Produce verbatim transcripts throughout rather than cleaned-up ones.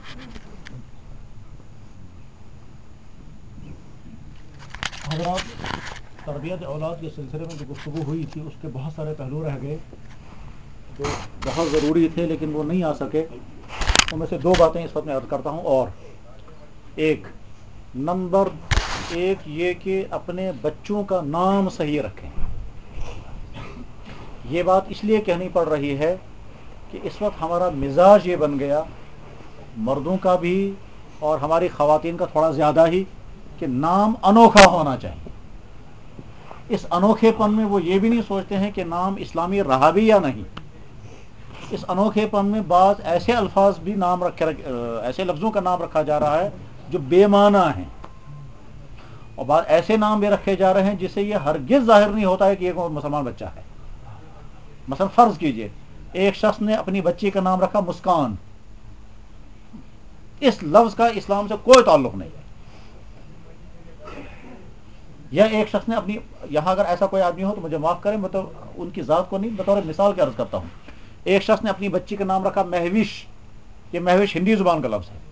حضرات، تربیت اولاد کے سلسلے میں جو گفتگو ہوئی تھی اس کے بہت سارے پہلو رہ گئے جو بہت ضروری تھے لیکن وہ نہیں آ سکے. ان میں سے دو باتیں اس وقت میں عرض کرتا ہوں. اور ایک نمبر ایک یہ کہ اپنے بچوں کا نام صحیح رکھیں. یہ بات اس لیے کہنی پڑ رہی ہے کہ اس وقت ہمارا مزاج یہ بن گیا، مردوں کا بھی اور ہماری خواتین کا تھوڑا زیادہ ہی، کہ نام انوکھا ہونا چاہیے. اس انوکھے پن میں وہ یہ بھی نہیں سوچتے ہیں کہ نام اسلامی رہا بھی یا نہیں. اس انوکھے پن میں بعض ایسے الفاظ بھی نام رکھے ایسے لفظوں کا نام رکھا جا رہا ہے جو بے معنی ہیں، اور بعض ایسے نام بھی رکھے جا رہے ہیں جس سے یہ ہرگز ظاہر نہیں ہوتا ہے کہ یہ کوئی مسلمان بچہ ہے. مثلا فرض کیجئے ایک شخص نے اپنی بچی کا نام رکھا مسکان. اس لفظ کا اسلام سے کوئی تعلق نہیں. یا ایک شخص نے اپنی، یہاں اگر ایسا کوئی آدمی ہو تو مجھے معاف کریں، میں تو ان کی ذات کو نہیں بطور مثال کے عرض کرتا ہوں. ایک شخص نے اپنی بچی کا نام رکھا مہوش. یہ مہوش ہندی زبان کا لفظ ہے.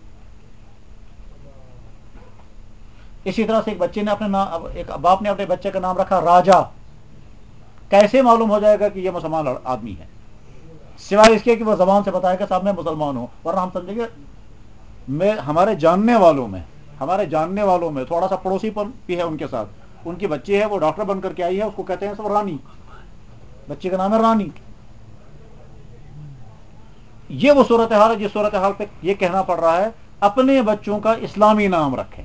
اسی طرح سے ایک بچے نے اپنے نام ایک باپ نے اپنے بچے کا نام رکھا راجا. کیسے معلوم ہو جائے گا کہ یہ مسلمان آدمی ہے؟ سوائے اس کے کہ وہ زبان سے بتائے کہ صاحب میں مسلمان ہوں. ورنہ ہم سمجھیں گے میں ہمارے جاننے والوں میں ہمارے جاننے والوں میں تھوڑا سا پڑوسی پن بھی ہے ان کے ساتھ. ان کی بچی ہے، وہ ڈاکٹر بن کر کے آئی ہے، اس کو کہتے ہیں سب رانی. بچی کا نام ہے رانی. یہ وہ صورتحال ہے جس صورتحال پہ یہ کہنا پڑ رہا ہے اپنے بچوں کا اسلامی نام رکھیں.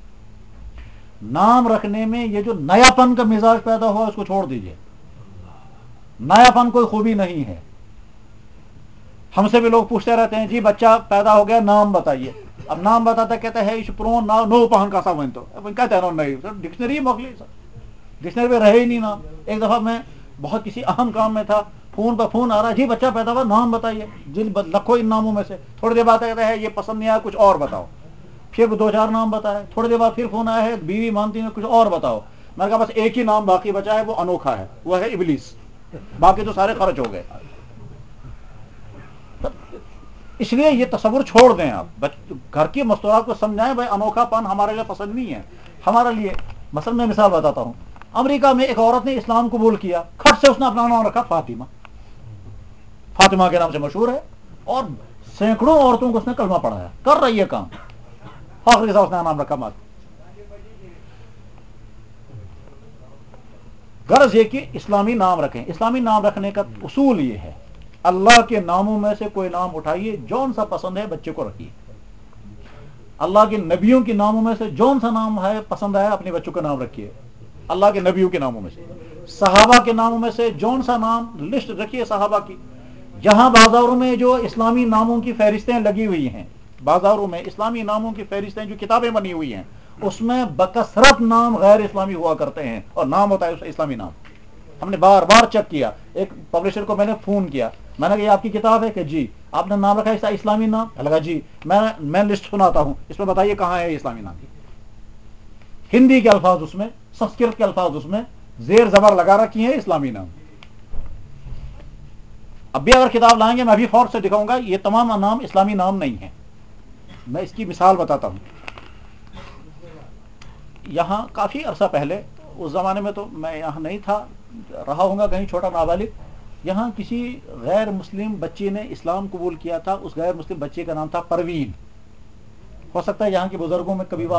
نام رکھنے میں یہ جو نیا پن کا مزاج پیدا ہوا اس کو چھوڑ دیجئے. نیا پن کوئی خوبی نہیں ہے. ہم سے بھی لوگ پوچھتے رہتے ہیں جی بچہ پیدا ہو گیا نام بتائیے. اب نام بتاتا کہتا ہے پرون نام نو پہن کا سا ون تو کہتے ہیں نہیں سر ڈکشنری موکلی سر ڈکشنری میں رہے ہی نہیں نام. ایک دفعہ میں بہت کسی اہم کام میں تھا، فون پر فون آ رہا ہے جی بچہ پیدا ہوا نام بتائیے. جن لکھو ان ناموں میں سے تھوڑی دیر بعد کہتا ہے یہ پسند نہیں آیا کچھ اور بتاؤ. پھر دو چار نام بتائے. تھوڑی دیر بعد پھر فون آیا ہے بیوی مانتی ہے کچھ اور بتاؤ. میں نے کہا بس ایک ہی نام باقی بچا ہے، وہ انوکھا ہے، وہ ہے ابلیس. باقی تو سارے خرچ ہو گئے. اس لیے یہ تصور چھوڑ دیں. آپ گھر کی مستورات کو سمجھائیں بھائی انوکھا پن ہمارے لیے پسند نہیں ہے. ہمارے لیے مثلا میں مثال بتاتا ہوں. امریکہ میں ایک عورت نے اسلام قبول کیا، کھٹ سے اس نے اپنا نام رکھا فاطمہ. فاطمہ کے نام سے مشہور ہے، اور سینکڑوں عورتوں کو اس نے کلمہ پڑھایا. کر رہی ہے کام. فخر کے ساتھ اس نے نام رکھا مات. غرض یہ کہ اسلامی نام رکھیں. اسلامی نام رکھنے کا اصول یہ ہے اللہ کے ناموں میں سے کوئی نام اٹھائیے، جون سا پسند ہے بچے کو رکھیے. اللہ کے نبیوں کے ناموں میں سے جون سا نام ہے پسند ہے اپنے بچوں کا نام رکھیے. اللہ کے نبیوں کے ناموں میں سے، صحابہ کے ناموں میں سے جون سا نام لسٹ رکھیے صحابہ کی. یہاں بازاروں میں جو اسلامی ناموں کی فہرستیں لگی ہوئی ہیں، بازاروں میں اسلامی ناموں کی فہرستیں جو کتابیں بنی ہوئی ہیں، اس میں بکثرت نام غیر اسلامی ہوا کرتے ہیں، اور نام ہوتا ہے اسلامی نام. ہم نے بار بار چیک کیا. ایک پبلشر کو میں نے فون کیا، میں نے کہا یہ آپ کی کتاب ہے کہ جی. آپ نے نام رکھا ہے اس کا اسلامی نام؟ لگا جی. میں میں لسٹ سناتا ہوں، اس میں بتائیے کہاں ہے اسلامی نام کی. ہندی کے الفاظ اس میں، سنسکرت کے الفاظ اس میں، زیر زبر لگا رکھی ہیں اسلامی نام. اب بھی اگر کتاب لائیں گے میں ابھی فور سے دکھاؤں گا یہ تمام نام اسلامی نام نہیں ہیں. میں اس کی مثال بتاتا ہوں. یہاں کافی عرصہ پہلے، اس زمانے میں تو میں یہاں نہیں تھا، رہا ہوں گا کہیں چھوٹا نابالغ، یہاں کسی غیر مسلم بچی نے اسلام قبول کیا تھا. اس غیر مسلم بچے کا نام تھا پروین. ہو سکتا ہے یہاں کے بزرگوں میں کبھی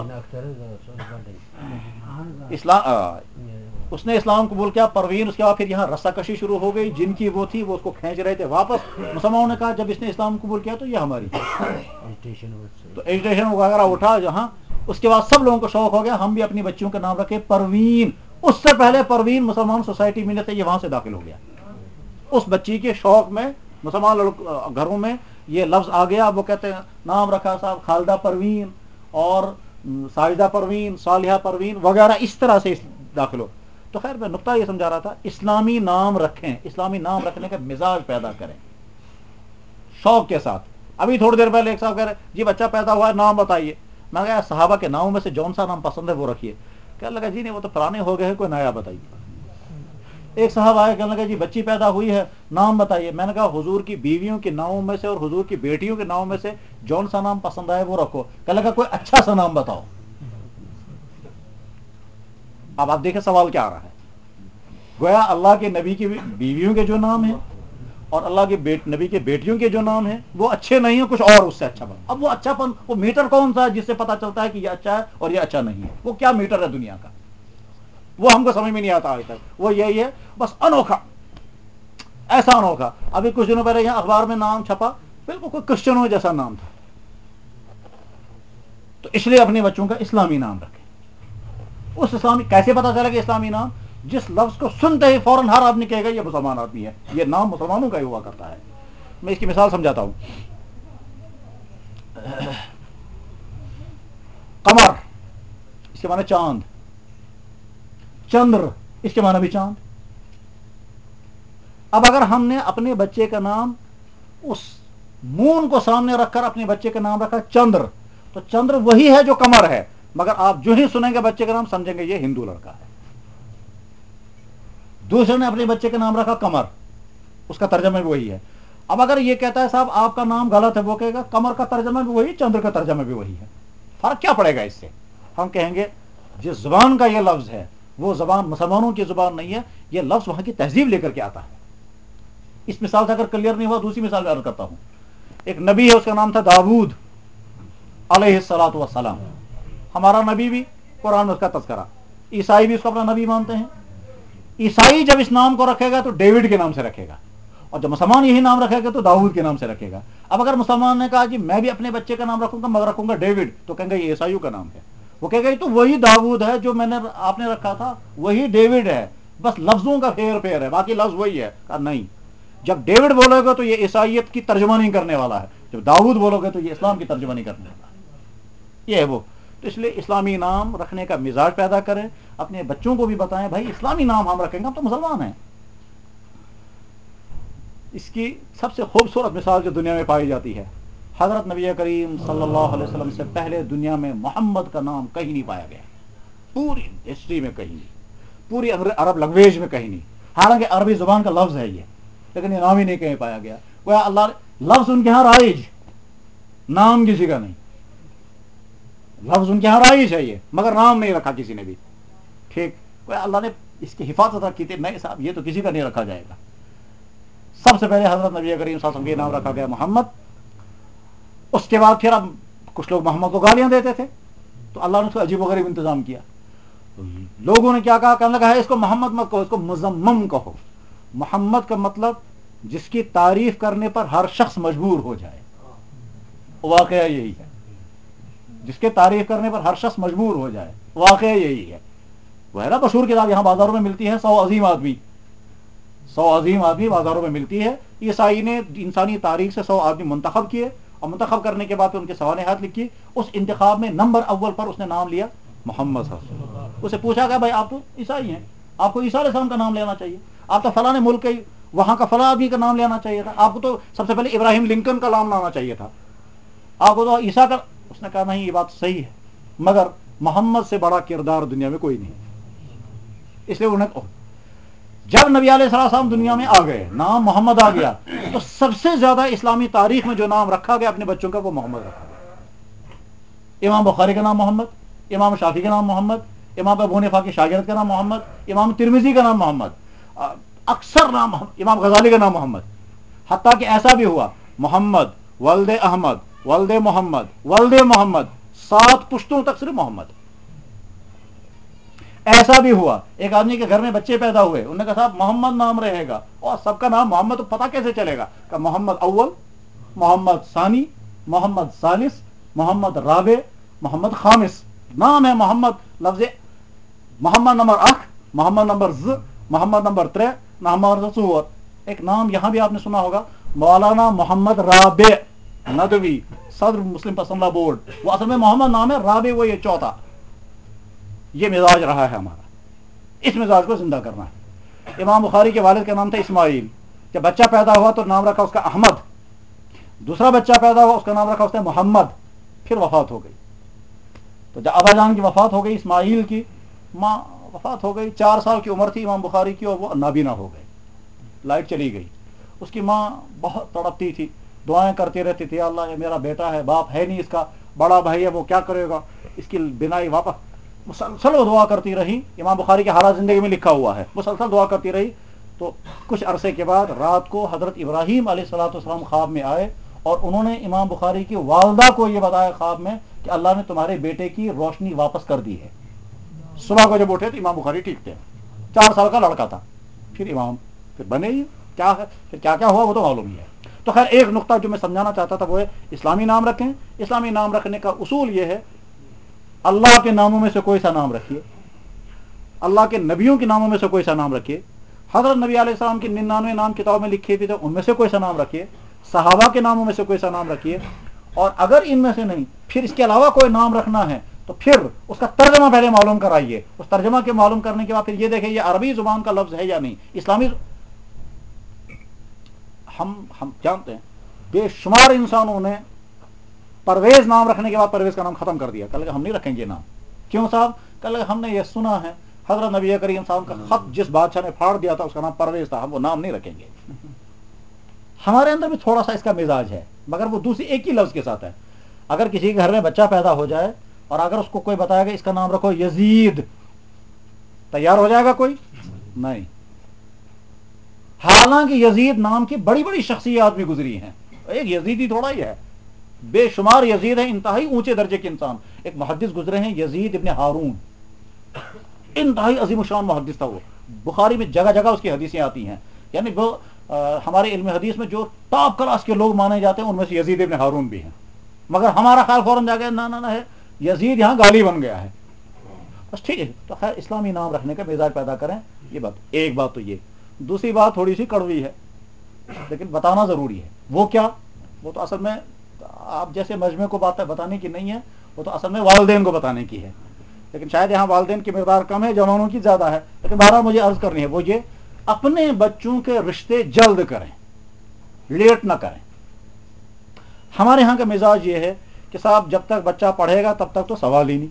اسلام اس نے اسلام قبول کیا پروین. اس کے بعد پھر یہاں رسا کشی شروع ہو گئی. جن کی وہ تھی وہ اس کو کھینچ رہے تھے واپس. مسلمانوں نے کہا جب اس نے اسلام قبول کیا تو یہ ہماری تو ایجوٹیشن وغیرہ اٹھا جہاں. اس کے بعد سب لوگوں کو شوق ہو گیا ہم بھی اپنی بچیوں کا نام رکھے پروین. اس سے پہلے پروین مسلمان سوسائٹی میں تھے، یہ وہاں سے داخل ہو گیا. اس بچی کے شوق میں مسلمان گھروں میں یہ لفظ آ گیا. وہ کہتے ہیں نام رکھا صاحب خالدہ پروین اور ساجدہ پروین، صالحہ پروین وغیرہ، اس طرح سے داخل ہو. تو خیر میں نقطہ یہ سمجھا رہا تھا اسلامی نام رکھیں، اسلامی نام رکھنے کا مزاج پیدا کریں شوق کے ساتھ. ابھی تھوڑی دیر پہلے ایک صاحب کہہ رہے جی بچہ پیدا ہوا ہے نام بتائیے. میں نے کہا صحابہ کے ناموں میں سے جون سا نام پسند ہے وہ رکھیے. کہنے لگا جی نہیں وہ تو پرانے ہو گئے ہیں، کوئی نیا بتائیے. ایک صاحب آیا کہنے لگا جی بچی پیدا ہوئی ہے نام بتائیے. میں نے کہا حضور کی بیویوں کے ناموں میں سے اور حضور کی بیٹیوں کے ناموں میں سے جون سا نام پسند آئے وہ رکھو. کہنے لگا کوئی اچھا سا نام بتاؤ. اب آپ دیکھیں سوال کیا آ رہا ہے. گویا اللہ کے نبی کی بیویوں کے جو نام ہیں اور اللہ کے بیٹ نبی کے بیٹیوں کے جو نام ہیں وہ اچھے نہیں ہیں, کچھ اور اس سے اچھا بن. اب وہ اچھا پن وہ میٹر کون سا ہے جس سے پتا چلتا ہے کہ یہ اچھا ہے اور یہ اچھا نہیں ہے؟ وہ کیا میٹر ہے دنیا کا؟ وہ ہم کو سمجھ میں نہیں آتا آج تک. وہ یہی ہے بس انوکھا, ایسا انوکھا. ابھی کچھ دنوں پہلے یہاں اخبار میں نام چھپا, بالکل کوئی کرسچنوں جیسا نام تھا. تو اس لیے اپنے بچوں کا اسلامی نام رکھیں. اس اسلامی کیسے پتا چلے کہ اسلامی نام؟ جس لفظ کو سنتے ہی فوراً ہر آدمی کہے گا یہ مسلمان آدمی ہے, یہ نام مسلمانوں کا ہی ہوا کرتا ہے. میں اس کی مثال سمجھاتا ہوں. قمر اس کے معنی چاند, چندر اس کے معنی بھی چاند. اب اگر ہم نے اپنے بچے کا نام اس مون کو سامنے رکھ کر اپنے بچے کا نام رکھا چندر, تو چندر وہی ہے جو قمر ہے, مگر آپ جو ہی سنیں گے بچے کا نام سمجھیں گے یہ ہندو لڑکا ہے. دوسرے نے اپنے بچے کا نام رکھا قمر, اس کا ترجمہ بھی وہی ہے. اب اگر یہ کہتا ہے صاحب آپ کا نام غلط ہے, وہ کہے گا قمر کا ترجمہ بھی وہی, چندر کا ترجمہ بھی وہی ہے, فرق کیا پڑے گا اس سے؟ ہم کہیں گے جس زبان کا یہ لفظ ہے وہ زبان مسلمانوں کی زبان نہیں ہے, یہ لفظ وہاں کی تہذیب لے کر کے آتا ہے. اس مثال سے اگر کلیئر نہیں ہوا دوسری مثال میں عرض کرتا ہوں. ایک نبی ہے اس کا نام تھا داود علیہ الصلوۃ والسلام. ہمارا نبی بھی, قرآن میں اس کا تذکرہ. عیسائی بھی اس کو اپنا نبی مانتے ہیں. عیسائی جب اس نام کو رکھے گا تو ڈیوڈ کے نام سے رکھے گا, اور جب مسلمان یہی نام رکھے گا تو داؤد کے نام سے رکھے گا. اب اگر مسلمان نے کہا جی میں بھی اپنے بچے کا نام رکھوں گا مگر رکھوں گا ڈیوڈ, تو کہیں گے یہ عیسائیوں کا نام ہے. وہ کہے گا تو وہی داؤد ہے جو میں نے آپ نے رکھا تھا, وہی ڈیوڈ ہے, بس لفظوں کا پھیر پھیر ہے, باقی لفظ وہی ہے. کہا نہیں, جب ڈیوڈ بولو گے تو یہ عیسائیت کی ترجمہ نہیں کرنے والا ہے, جب داؤد بولو گے تو یہ اسلام کی ترجمہ نہیں کرنے والا ہے. یہ ہے وہ. تو اس لیے اسلامی نام رکھنے کا مزاج پیدا کریں, اپنے بچوں کو بھی بتائیں بھائی اسلامی نام ہم رکھیں گے, ہم تو مسلمان ہیں. اس کی سب سے خوبصورت مثال جو دنیا میں پائی جاتی ہے, حضرت نبی کریم صلی اللہ علیہ وسلم سے پہلے دنیا میں محمد کا نام کہیں نہیں پایا گیا, پوری ہسٹری میں کہیں نہیں, پوری عرب لینگویج میں کہیں نہیں. حالانکہ عربی زبان کا لفظ ہے یہ, لیکن یہ نام ہی نہیں کہیں پایا گیا. وہ اللہ لفظ ان کے یہاں رائج, نام کسی کا نہیں. لفظ ان کے یہاں رائج ہے یہ, مگر نام نہیں رکھا کسی نے بھی. ٹھیک, وہ اللہ نے اس کی حفاظت رکھی تھی, نہیں صاحب یہ تو کسی کا نہیں رکھا جائے گا. سب سے پہلے حضرت نبی کریم صلی اللہ علیہ وسلم کے نام رکھا گیا محمد. اس کے بعد پھر اب کچھ لوگ محمد کو گالیاں دیتے تھے, تو اللہ نے اس کو عجیب و غریب انتظام کیا. لوگوں نے کیا کہا, کہنے لگا ہے اس کو محمد مت کہو, اس کو مزمم کہو. محمد کا مطلب جس کی تعریف کرنے پر ہر شخص مجبور ہو جائے. واقعہ یہی ہے, جس کے تعریف کرنے پر ہر شخص مجبور ہو جائے, واقعہ یہی ہے. وہ ہے نا مشہور کتاب یہاں بازاروں میں ملتی ہے, سو عظیم آدمی. سو عظیم آدمی بازاروں میں ملتی ہے. عیسائی نے انسانی تاریخ سے سو آدمی منتخب کیے, اور منتخب کرنے کے بعد ان کے سوانحات لکھی. اس انتخاب میں نمبر اول پر اس نے نام لیا محمد صلی اللہ علیہ وسلم. اسے پوچھا گیا بھائی آپ تو عیسائی ہیں, آپ کو عیسیٰ علیہ السلام کا نام لینا چاہیے, آپ تو فلاں ملک کے وہاں کا فلاں آدمی کا نام لینا چاہیے تھا, آپ کو تو سب سے پہلے ابراہیم لنکن کا نام لانا چاہیے تھا, آپ کو تو عیسیٰ کا. اس نے کہا نہیں یہ بات صحیح ہے, مگر محمد سے بڑا کردار دنیا میں کوئی نہیں. اس لیے انہیں جب نبی علیہ السلام دنیا میں آ گئے, نام محمد آ گیا, تو سب سے زیادہ اسلامی تاریخ میں جو نام رکھا گیا اپنے بچوں کا وہ محمد رکھا گیا. امام بخاری کا نام محمد, امام شافعی کا نام محمد, امام ابو حنیفہ کے شاگرد کا نام محمد, امام ترمذی کا نام محمد, اکثر نام امام غزالی کا نام محمد. حتیٰ کہ ایسا بھی ہوا محمد ولد احمد ولد محمد ولد محمد, سات پشتوں تک صرف محمد. ایسا بھی ہوا ایک آدمی کے گھر میں بچے پیدا ہوئے, انہوں نے کہا صاحب محمد نام رہے گا, اور سب کا نام محمد, تو پتہ کیسے چلے گا؟ کہ محمد اول, محمد ثانی, محمد ثالث, محمد رابع, محمد خامس. نام ہے محمد, لفظ محمد نمبر اخ, محمد نمبر ز, محمد نمبر ترے, محمد نمبر ژور. ایک نام یہاں بھی آپ نے سنا ہوگا, مولانا محمد رابع ندوی, صدر مسلم پسندہ بورڈ. وہ اصل میں محمد نام ہے, رابع وہ یہ چوتھا. یہ مزاج رہا ہے ہمارا, اس مزاج کو زندہ کرنا ہے. امام بخاری کے والد کا نام تھا اسماعیل, جب بچہ پیدا ہوا تو نام رکھا اس کا احمد. دوسرا بچہ پیدا ہوا, اس کا نام رکھا اس نے محمد. پھر وفات ہو گئی, تو جب ابا جان کی وفات ہو گئی اسماعیل کی, ماں وفات ہو گئی، چار سال کی عمر تھی امام بخاری کی اور وہ نابینا ہو گئے، لائٹ چلی گئی. اس کی ماں بہت تڑپتی تھی، دعائیں کرتی رہتی تھی، اللہ یہ میرا بیٹا ہے، باپ ہے نہیں اس کا، بڑا بھائی ہے وہ کیا کرے گا، اس کی بینائی واپس. مسلسل وہ دعا کرتی رہی، امام بخاری کے حالات زندگی میں لکھا ہوا ہے، مسلسل دعا کرتی رہی. تو کچھ عرصے کے بعد رات کو حضرت ابراہیم علیہ الصلوۃ والسلام خواب میں آئے اور انہوں نے امام بخاری کی والدہ کو یہ بتایا خواب میں کہ اللہ نے تمہارے بیٹے کی روشنی واپس کر دی ہے. صبح کو جب اٹھے تو امام بخاری ٹھیک تھے، چار سال کا لڑکا تھا، پھر امام پھر بنے ہی. کیا ہے پھر کیا کیا ہوا وہ تو معلوم ہی ہے. تو خیر ایک نقطہ جو میں سمجھانا چاہتا تھا وہ ہے اسلامی نام رکھیں. اسلامی نام رکھنے کا اصول یہ ہے اللہ کے ناموں میں سے کوئی سا نام رکھیے، اللہ کے نبیوں کے ناموں میں سے کوئی سا نام رکھیے، حضرت نبی علیہ السلام کی ننانوے نام کتاب میں لکھے بھی تھے ان میں سے کوئی سا نام رکھیے، صحابہ کے ناموں میں سے کوئی سا نام رکھیے. اور اگر ان میں سے نہیں پھر اس کے علاوہ کوئی نام رکھنا ہے تو پھر اس کا ترجمہ پہلے معلوم کرائیے. اس ترجمہ کے معلوم کرنے کے بعد پھر یہ دیکھیں یہ عربی زبان کا لفظ ہے یا نہیں، اسلامی. ہم ہم جانتے ہیں بے شمار انسانوں نے پرویز نام رکھنے کے بعد پرویز کا نام ختم کر دیا، کل ہم نہیں رکھیں گے نام. کیوں صاحب؟ کل ہم نے یہ سنا ہے حضرت نبی کریم صاحب کا خط جس بادشاہ نے پھاڑ دیا تھا اس کا نام پرویز تھا، ہم وہ نام نہیں رکھیں گے. ہمارے اندر بھی تھوڑا سا اس کا مزاج ہے مگر وہ دوسری ایک ہی لفظ کے ساتھ ہے. اگر کسی کے گھر میں بچہ پیدا ہو جائے اور اگر اس کو کوئی بتائے گا اس کا نام رکھو یزید، تیار ہو جائے گا کوئی؟ نہیں. حالانکہ یزید نام کی بڑی بڑی شخصیات بھی گزری ہیں، ایک یزید ہی تھوڑا ہی ہے، بے شمار یزید ہیں، انتہائی اونچے درجے کے انسان. ایک محدث گزرے ہیں یزید ابن ہارون، انتہائی عظیم الشان محدث تھا وہ. بخاری میں جگہ جگہ اس کی حدیثیں آتی ہیں. یعنی وہ ہمارے علم حدیث میں جو ٹاپ کلاس کے لوگ مانے جاتے ہیں ان میں سے یزید ابن ہارون بھی ہیں. مگر ہمارا خیال فوراً جا کے نہ نہ ہے یزید یہاں گالی بن گیا ہے. بس ٹھیک ہے. تو خیر اسلامی نام رکھنے کا مزاج پیدا کریں. یہ بات ایک بات تو یہ. دوسری بات تھوڑی سی کڑوی ہے لیکن بتانا ضروری ہے. وہ کیا؟ وہ تو اصل میں آپ جیسے مجمع کو بات بتانے کی نہیں ہے، وہ تو اصل میں والدین کو بتانے کی ہے. لیکن شاید یہاں والدین کی مقدار کم ہے، جوانوں کی زیادہ ہے. لیکن بہرحال مجھے عرض کرنی ہے وہ یہ اپنے بچوں کے رشتے جلد کریں، لیٹ نہ کریں. ہمارے ہاں کا مزاج یہ ہے کہ صاحب جب تک بچہ پڑھے گا تب تک تو سوال ہی نہیں،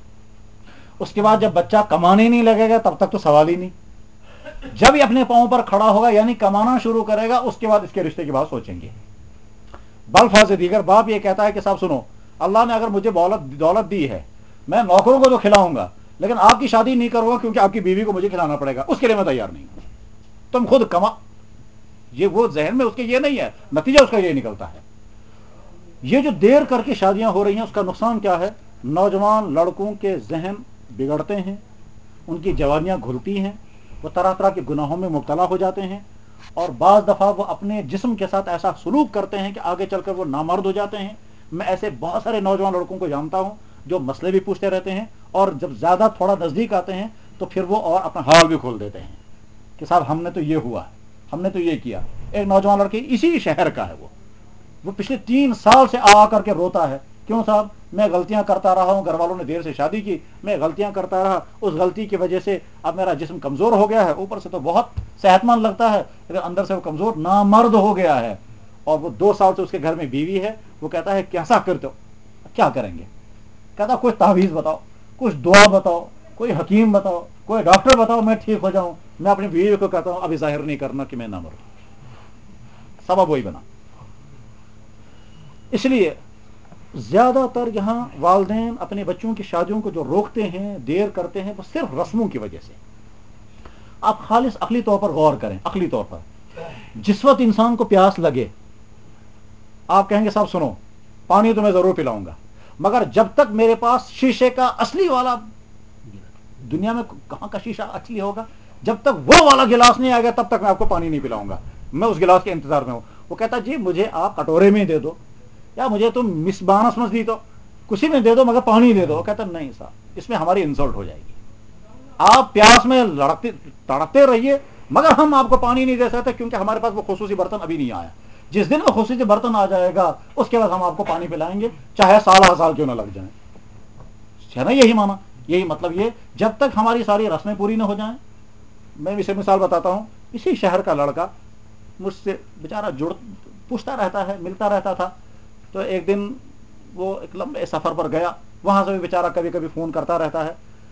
اس کے بعد جب بچہ کمانے نہیں لگے گا تب تک تو سوال ہی نہیں، جب یہ اپنے پاؤں پر کھڑا ہوگا یعنی کمانا شروع کرے گا اس کے بعد اس کے رشتے کی بات سوچیں گے. بلفاظ دیگر باپ یہ کہتا ہے کہ صاحب سنو، اللہ نے اگر مجھے دولت دی ہے میں نوکروں کو تو کھلاؤں گا لیکن آپ کی شادی نہیں کروں گا کیونکہ آپ کی بیوی کو مجھے کھلانا پڑے گا، اس کے لیے میں تیار نہیں ہوں، تم خود کما. یہ وہ ذہن میں اس کے یہ نہیں ہے، نتیجہ اس کا یہ نکلتا ہے. یہ جو دیر کر کے شادیاں ہو رہی ہیں اس کا نقصان کیا ہے؟ نوجوان لڑکوں کے ذہن بگڑتے ہیں، ان کی جوانیاں گھلتی ہیں، وہ طرح طرح کے گناہوں میں مبتلا ہو جاتے ہیں اور بعض دفعہ وہ اپنے جسم کے ساتھ ایسا سلوک کرتے ہیں کہ آگے چل کر وہ نامرد ہو جاتے ہیں. میں ایسے بہت سارے نوجوان لڑکوں کو جانتا ہوں جو مسئلے بھی پوچھتے رہتے ہیں اور جب زیادہ تھوڑا نزدیک آتے ہیں تو پھر وہ اور اپنا حال بھی کھول دیتے ہیں کہ صاحب ہم نے تو یہ ہوا، ہم نے تو یہ کیا. ایک نوجوان لڑکی اسی شہر کا ہے، وہ وہ پچھلے تین سال سے آ کر کے روتا ہے. کیوں صاحب؟ میں غلطیاں کرتا رہا ہوں، گھر والوں نے دیر سے شادی کی، میں غلطیاں کرتا رہا، اس غلطی کی وجہ سے اب میرا جسم کمزور ہو گیا ہے، اوپر سے تو بہت صحت مند لگتا ہے لیکن اندر سے وہ کمزور نامرد ہو گیا ہے. اور وہ دو سال سے اس کے گھر میں بیوی ہے. وہ کہتا ہے کیسا کرتے ہو؟ کیا کریں گے؟ کہتا کوئی تعویذ بتاؤ، کچھ دعا بتاؤ، کوئی حکیم بتاؤ، کوئی ڈاکٹر بتاؤ میں ٹھیک ہو جاؤں. میں اپنی بیوی کو کہتا ہوں ابھی ظاہر نہیں کرنا کہ میں نہ مروں. سبب وہی بنا. اس لیے زیادہ تر یہاں والدین اپنے بچوں کی شادیوں کو جو روکتے ہیں، دیر کرتے ہیں، وہ صرف رسموں کی وجہ سے. آپ خالص عقلی طور پر غور کریں. عقلی طور پر جس وقت انسان کو پیاس لگے آپ کہیں گے صاحب سنو پانی تو میں ضرور پلاؤں گا مگر جب تک میرے پاس شیشے کا اصلی والا، دنیا میں کہاں کا شیشہ اصلی ہوگا، جب تک وہ والا گلاس نہیں آئے گا تب تک میں آپ کو پانی نہیں پلاؤں گا، میں اس گلاس کے انتظار میں ہوں. وہ کہتا جی مجھے آپ کٹورے میں دے دو یا مجھے تم مسبانس مس دی تو کسی میں دے دو مگر پانی دے دو. وہ کہتا نہیں صاحب اس میں ہماری انسلٹ ہو جائے گی، آپ پیاس میں لڑکتے تڑپتے رہیے مگر ہم آپ کو پانی نہیں دے سکتے کیونکہ ہمارے پاس وہ خصوصی برتن ابھی نہیں آیا. جس دن وہ خصوصی برتن آ جائے گا اس کے بعد ہم آپ کو پانی پلائیں گے چاہے سال ہر سال کیوں نہ لگ جائیں. ہے نا یہی مانا، یہی مطلب. یہ جب تک ہماری ساری رسمیں پوری نہ ہو جائیں. میں اسے مثال بتاتا ہوں. اسی شہر کا لڑکا مجھ سے بیچارہ جڑ پوچھتا رہتا ہے، ملتا رہتا تھا. تو ایک دن وہ ایک لمبے سفر پر گیا، وہاں سے بھی بیچارہ کبھی کبھی فون کرتا رہتا ہے.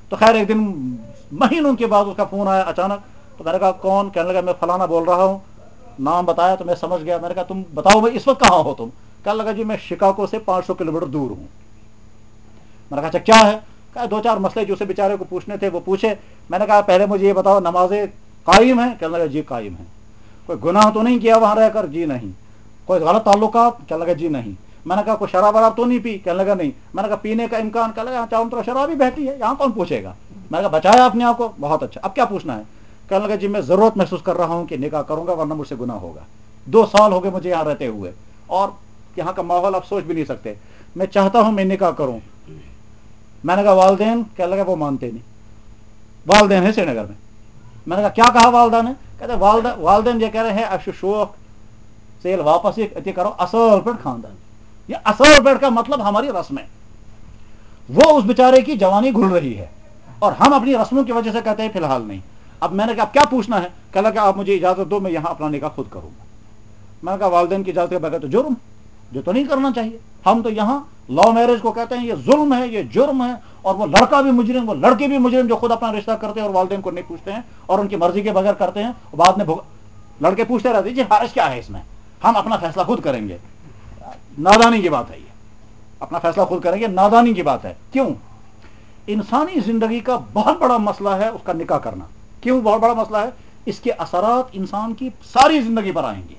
تو خیر ایک دن مہینوں کے بعد اس کا فون آیا اچانک. تو میں نے کہا کون؟ کہنے لگا میں فلانا بول رہا ہوں. نام بتایا تو میں سمجھ گیا. میں نے کہا تم بتاؤ بھائی اس وقت کہاں ہو تم؟ کہنے لگا جی میں شکاگو سے پانچ سو کلو میٹر دور ہوں. میں نے کہا اچھا کیا ہے؟ کہا دو چار مسئلے جو اسے بیچارے کو پوچھنے تھے وہ پوچھے. میں نے کہا پہلے مجھے یہ بتاؤ نمازیں قائم ہیں؟ کہنے لگا جی قائم ہیں. کوئی گناہ تو نہیں کیا وہاں رہ کر؟ جی نہیں. کوئی غلط تعلقات؟ کہنے لگا جی نہیں. میں نے کہا کوئی شراب وراب تو نہیں پی؟ کہنے لگا نہیں. میں نے کہا پینے کا امکان؟ کہنے لگا چاہوں تو شراب ہی بہتی ہے یہاں کون پوچھے گا. میں نے کہا بچایا اپنے آپ کو؟ بہت اچھا. اب کیا پوچھنا ہے؟ کہنے لگا جی میں ضرورت محسوس کر رہا ہوں کہ نکاح کروں گا ورنہ مجھ سے گناہ ہوگا. دو سال ہو گئے مجھے یہاں رہتے ہوئے اور یہاں کا ماحول آپ سوچ بھی نہیں سکتے. میں چاہتا ہوں میں نکاح کروں. میں نے کہا والدین؟ کہنے لگا وہ مانتے نہیں. والدین ہیں سری نگر میں. میں نے کہا کیا کہا والدہ نے؟ کہتے والدہ والدین یہ کہہ رہے ہیں اشو شوق سیل واپس یہ کرو اصل پیٹ خاندان. یہ اصل پیٹ کا مطلب ہماری رسم ہے. وہ اس بیچارے کی جوانی گھل رہی ہے اور ہم اپنی رسموں کی وجہ سے کہتے ہیں فی الحال نہیں. اب میں نے کہا اب کیا پوچھنا ہے؟ کہا کہ آپ مجھے اجازت دو میں یہاں اپنا نکاح خود کروں گا. میں نے کہا والدین کی اجازت کے بغیر تو جرم جو تو نہیں کرنا چاہیے. ہم تو یہاں لاؤ میرج کو کہتے ہیں یہ ظلم ہے یہ جرم ہے. اور وہ لڑکا بھی مجرم وہ لڑکی بھی مجرم جو خود اپنا رشتہ کرتے ہیں اور والدین کو نہیں پوچھتے ہیں اور ان کی مرضی کے بغیر کرتے ہیں. بعد میں لڑکے پوچھتے رہتے جی حرج کیا ہے اس میں؟ ہم اپنا فیصلہ خود کریں گے. نادانی کی بات ہے. یہ اپنا فیصلہ خود کریں گے نادانی کی بات ہے. کیوں؟ انسانی زندگی کا بہت بڑا مسئلہ ہے اس کا نکاح کرنا. کیوں بہت بڑا مسئلہ ہے؟ اس کے اثرات انسان کی ساری زندگی پر آئیں گے.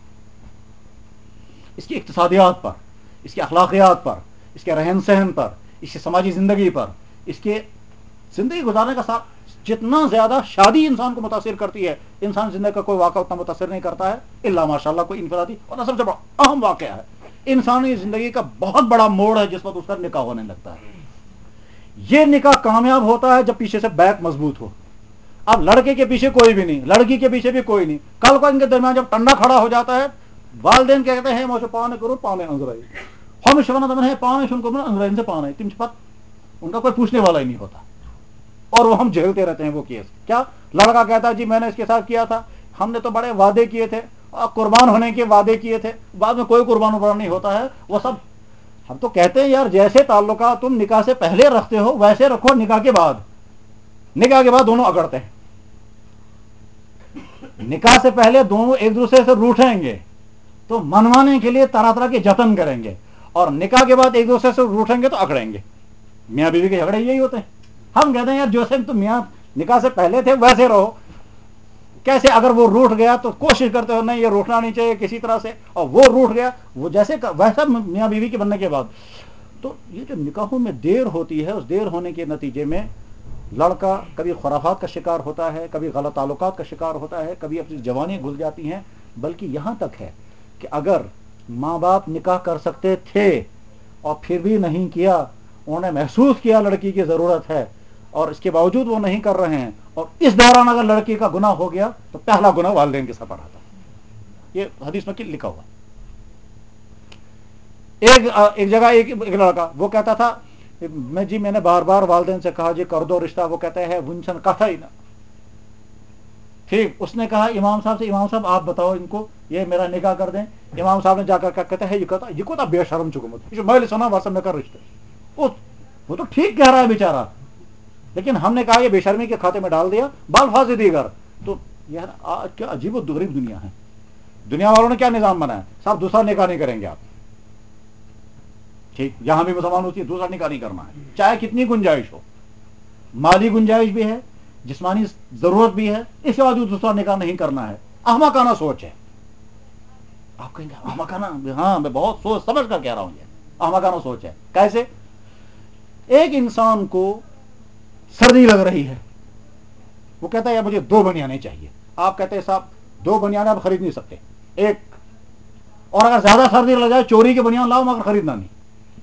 اس کی اقتصادیات پر، اس کی اخلاقیات پر، اس کے رہن سہن پر، اس کی سماجی زندگی پر، اس کے زندگی گزارنے کا ساتھ جتنا زیادہ شادی انسان کو متاثر کرتی ہے انسان زندگی کا کوئی واقعہ اتنا متاثر نہیں کرتا ہے الا ماشاء اللہ کوئی انفرادی اور سب سے بڑا اہم واقعہ ہے. انسانی زندگی کا بہت بڑا موڑ ہے جس وقت اس کا نکاح ہونے لگتا ہے. یہ نکاح کامیاب ہوتا ہے جب پیچھے سے بیک مضبوط ہو. اب لڑکے کے پیچھے کوئی بھی نہیں، لڑکی کے پیچھے بھی کوئی نہیں. کل کو ان کے درمیان جب ٹنڈا کھڑا ہو جاتا ہے والدین کہتے ہیں مجھے پانے کرو پانے انگرائی ہم شونا دمن ہے پانے شن کو انگرائن سے پانے تم پت ان کا کوئی پوچھنے والا ہی نہیں ہوتا اور وہ ہم جھیلتے رہتے ہیں وہ کیس. کیا لڑکا کہتا ہے جی میں نے اس کے ساتھ کیا تھا ہم نے تو بڑے وعدے کیے تھے اور قربان ہونے کے وعدے کیے تھے بعد میں کوئی قربان وربان نہیں ہوتا ہے. وہ سب ہم تو کہتے ہیں یار جیسے تعلقات تم نکاح سے پہلے رکھتے ہو ویسے رکھو نکاح کے بعد. نکاح کے بعد دونوں اگڑتے ہیں. نکاح سے پہلے دونوں ایک دوسرے سے روٹھیں گے تو منوانے کے لیے طرح طرح کے جتن کریں گے اور نکاح کے بعد ایک دوسرے سے روٹھیں گے تو اکڑیں گے. میاں بیوی کے جھگڑے یہی ہوتے ہیں. ہم کہتے ہیں یار جیسے تم میاں نکاح سے پہلے تھے ویسے رہو. کیسے؟ اگر وہ روٹھ گیا تو کوشش کرتے ہو نہیں یہ روٹنا نہیں چاہیے کسی طرح سے اور وہ روٹھ گیا وہ جیسے ویسا میاں بیوی کے بننے کے بعد. تو یہ جو نکاحوں میں دیر ہوتی ہے اس دیر ہونے کے نتیجے میں لڑکا کبھی خرافات کا شکار ہوتا ہے کبھی غلط تعلقات کا شکار ہوتا ہے کبھی اپنی جوانی گھل جاتی ہیں. بلکہ یہاں تک ہے کہ اگر ماں باپ نکاح کر سکتے تھے اور پھر بھی نہیں کیا انہوں نے محسوس کیا لڑکی کی ضرورت ہے اور اس کے باوجود وہ نہیں کر رہے ہیں اور اس دوران اگر لڑکی کا گناہ ہو گیا تو پہلا گناہ والدین کے سر پر آتا ہے. یہ حدیث میں لکھا ہوا. ایک ایک جگہ ایک لڑکا وہ کہتا تھا میں جی میں نے بار بار والدین سے کہا جی کر دو رشتہ. وہ کہتے ہیں ونچن کتھا ہی نا. ٹھیک اس نے کہا امام صاحب سے امام صاحب آپ بتاؤ ان کو یہ میرا نکاح کر دیں. امام صاحب نے جا کر کہتے ہیں یہ کہتا یہ کو بے شرم چکمت میں سنا واسم میں کر رشتے. وہ تو ٹھیک کہہ رہا ہے بیچارہ لیکن ہم نے کہا یہ بے شرمی کے کھاتے میں ڈال دیا بالفاظ دیگر. تو یار کیا عجیب و غریب دنیا ہے. دنیا والوں نے کیا نظام بنایا صاحب دوسرا نکاح نہیں کریں گے آپ. ٹھیک یہاں بھی مسلمان ہوتی ہے دوسرا نکاح نہیں کرنا ہے چاہے کتنی گنجائش ہو. مالی گنجائش بھی ہے جسمانی ضرورت بھی ہے اس کے بعد دوسرا نکاح نہیں کرنا ہے. احمقانہ سوچ ہے. آپ کہیں گے احمقانہ ہاں میں بہت سوچ سمجھ کر کہہ رہا ہوں یہ احمقانہ سوچ ہے. کیسے؟ ایک انسان کو سردی لگ رہی ہے وہ کہتا ہے یار مجھے دو بنیانیں چاہیے. آپ کہتے ہیں صاحب دو بنیانیں آپ خرید نہیں سکتے ایک اور اگر زیادہ سردی لگ جائے چوری کے بنیان لاؤ مگر خریدنا نہیں.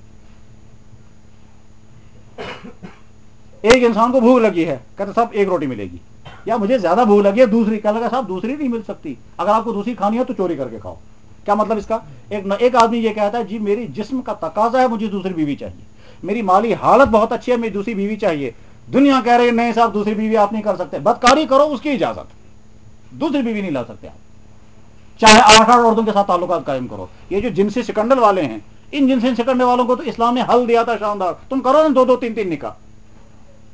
ایک انسان کو بھوک لگی ہے کہتے صاحب ایک روٹی ملے گی یا مجھے زیادہ بھوک لگی ہے دوسری. کہنے لگا صاحب دوسری نہیں مل سکتی اگر آپ کو دوسری کھانی ہے تو چوری کر کے کھاؤ. کیا مطلب اس کا؟ ایک ایک آدمی یہ کہتا ہے جی میری جسم کا تقاضا ہے مجھے دوسری بیوی چاہیے میری مالی حالت بہت اچھی ہے مجھے دوسری بیوی چاہیے. دنیا کہہ رہی ہے نہیں صاحب دوسری بیوی آپ نہیں کر سکتے بدکاری کرو اس کی اجازت دوسری بیوی نہیں لا سکتے آپ. چاہے آٹھ آٹھ عورتوں کے ساتھ تعلقات قائم کرو. یہ جو جنسی سکنڈل والے ہیں ان جنسی سکنڈل والوں کو تو اسلام نے حل دیا تھا شاندار تم کرو نا دو دو تین تین نکاح.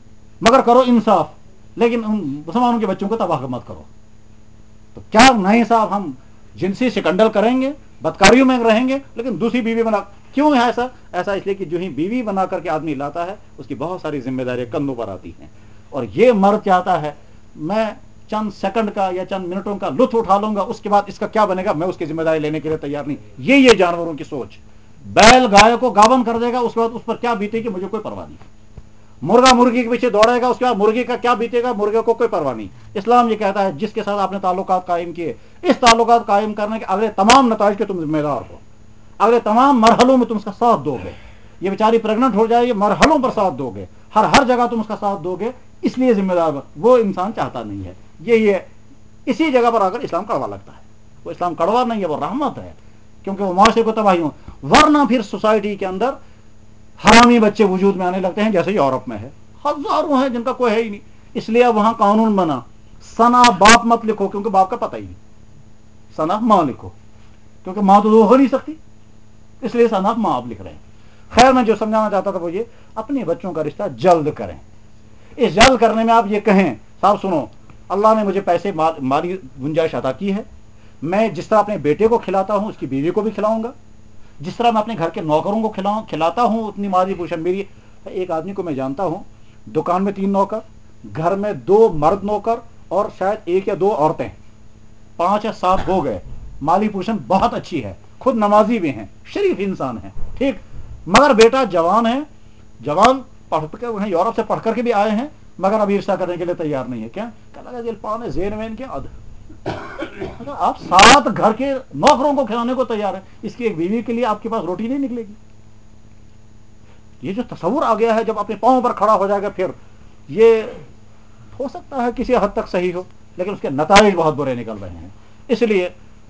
مگر کرو انصاف، لیکن ان مسلمانوں کے بچوں کو تباہ مت کرو. تو کیا نہیں صاحب، ہم جنسی سکنڈل کریں گے، بدکاریوں میں رہیں گے، لیکن دوسری بیوی بنا. کیوں ہے ایسا؟ ایسا اس لیے کہ جو ہی بیوی بنا کر کے آدمی لاتا ہے اس کی بہت ساری ذمہ داریاں کندھوں پر آتی ہیں. اور یہ مرد چاہتا ہے میں چند سیکنڈ کا یا چند منٹوں کا لطف اٹھا لوں گا، اس کے بعد اس کا کیا بنے گا میں اس کی ذمہ داری لینے کے لیے تیار نہیں. یہ یہ جانوروں کی سوچ. بیل گائے کو گاون کر دے گا، اس کے بعد اس پر کیا بیتے گی مجھے کوئی پرواہ نہیں. مرغا مرغی کے پیچھے دوڑے گا، اس کے بعد مرغی کا کیا بیتے گا مرغے کو کوئی پرواہ نہیں. اسلام یہ کہتا ہے جس کے ساتھ آپ نے تعلقات قائم کیے، اس تعلقات قائم کرنے کے اگلے تمام نتائج کے تم ذمہ دار ہو، اگلے تمام مرحلوں میں تم اس کا ساتھ دو گے. یہ بیچاری پریگنٹ ہو جائے، یہ مرحلوں پر ساتھ دو گے، ہر ہر جگہ تم اس کا ساتھ دو گے، اس لیے ذمہ دار. وہ انسان چاہتا نہیں ہے. یہ یہ اسی جگہ پر آ کر اسلام کڑوا لگتا ہے. وہ اسلام کڑوا نہیں ہے، وہ رحمت ہے، کیونکہ وہ معاشرے کو تباہی ہو. ورنہ پھر سوسائٹی کے اندر حرامی بچے وجود میں آنے لگتے ہیں، جیسے یورپ میں ہے. ہزاروں ہیں جن کا کوئی ہے ہی نہیں. اس لیے وہاں قانون بنا ثنا باپ مت لکھو، کیونکہ باپ کا پتہ ہی نہیں. ثنا ماں لکھو، کیونکہ ماں تو وہ ہو نہیں سکتی، اس لیے ثنا ماں آپ لکھ رہے ہیں. خیر میں جو سمجھانا چاہتا تھا وہ یہ، اپنے بچوں کا رشتہ جلد کریں. اس جلد کرنے میں آپ یہ کہیں صاحب سنو، اللہ نے مجھے پیسے مالی گنجائش عطا کی ہے، میں جس طرح اپنے بیٹے کو کھلاتا ہوں اس کی بیوی کو بھی کھلاؤں گا، جس طرح میں اپنے گھر کے نوکروں کو کھلاؤں کھلاتا ہوں اتنی مالی پوشن میری. ایک آدمی کو میں جانتا ہوں، دکان میں تین نوکر، گھر میں دو مرد نوکر اور شاید ایک یا دو عورتیں، پانچ یا سات ہو گئے. مالی پوشن بہت اچھی ہے، خود نمازی بھی ہیں، شریف انسان ہیں، ٹھیک. مگر بیٹا جوان ہے، جوان پڑھ کر انہیں یورپ سے پڑھ کر کے بھی آئے ہیں، مگر ابھی رشتہ کرنے کے لیے تیار نہیں ہے. کیا لگا دل پانے زین وین کے اد آپ سات گھر کے نوکروں کو کھلانے کو تیار ہیں، اس کی ایک بیوی کے لیے آپ کے پاس روٹی نہیں نکلے گی. یہ جو تصور آ گیا ہے، جب اپنے پاؤں پر کھڑا ہو جائے گا پھر یہ ہو سکتا ہے کسی حد تک صحیح ہو، لیکن اس کے نتائج بہت برے نکل رہے ہیں. اس لیے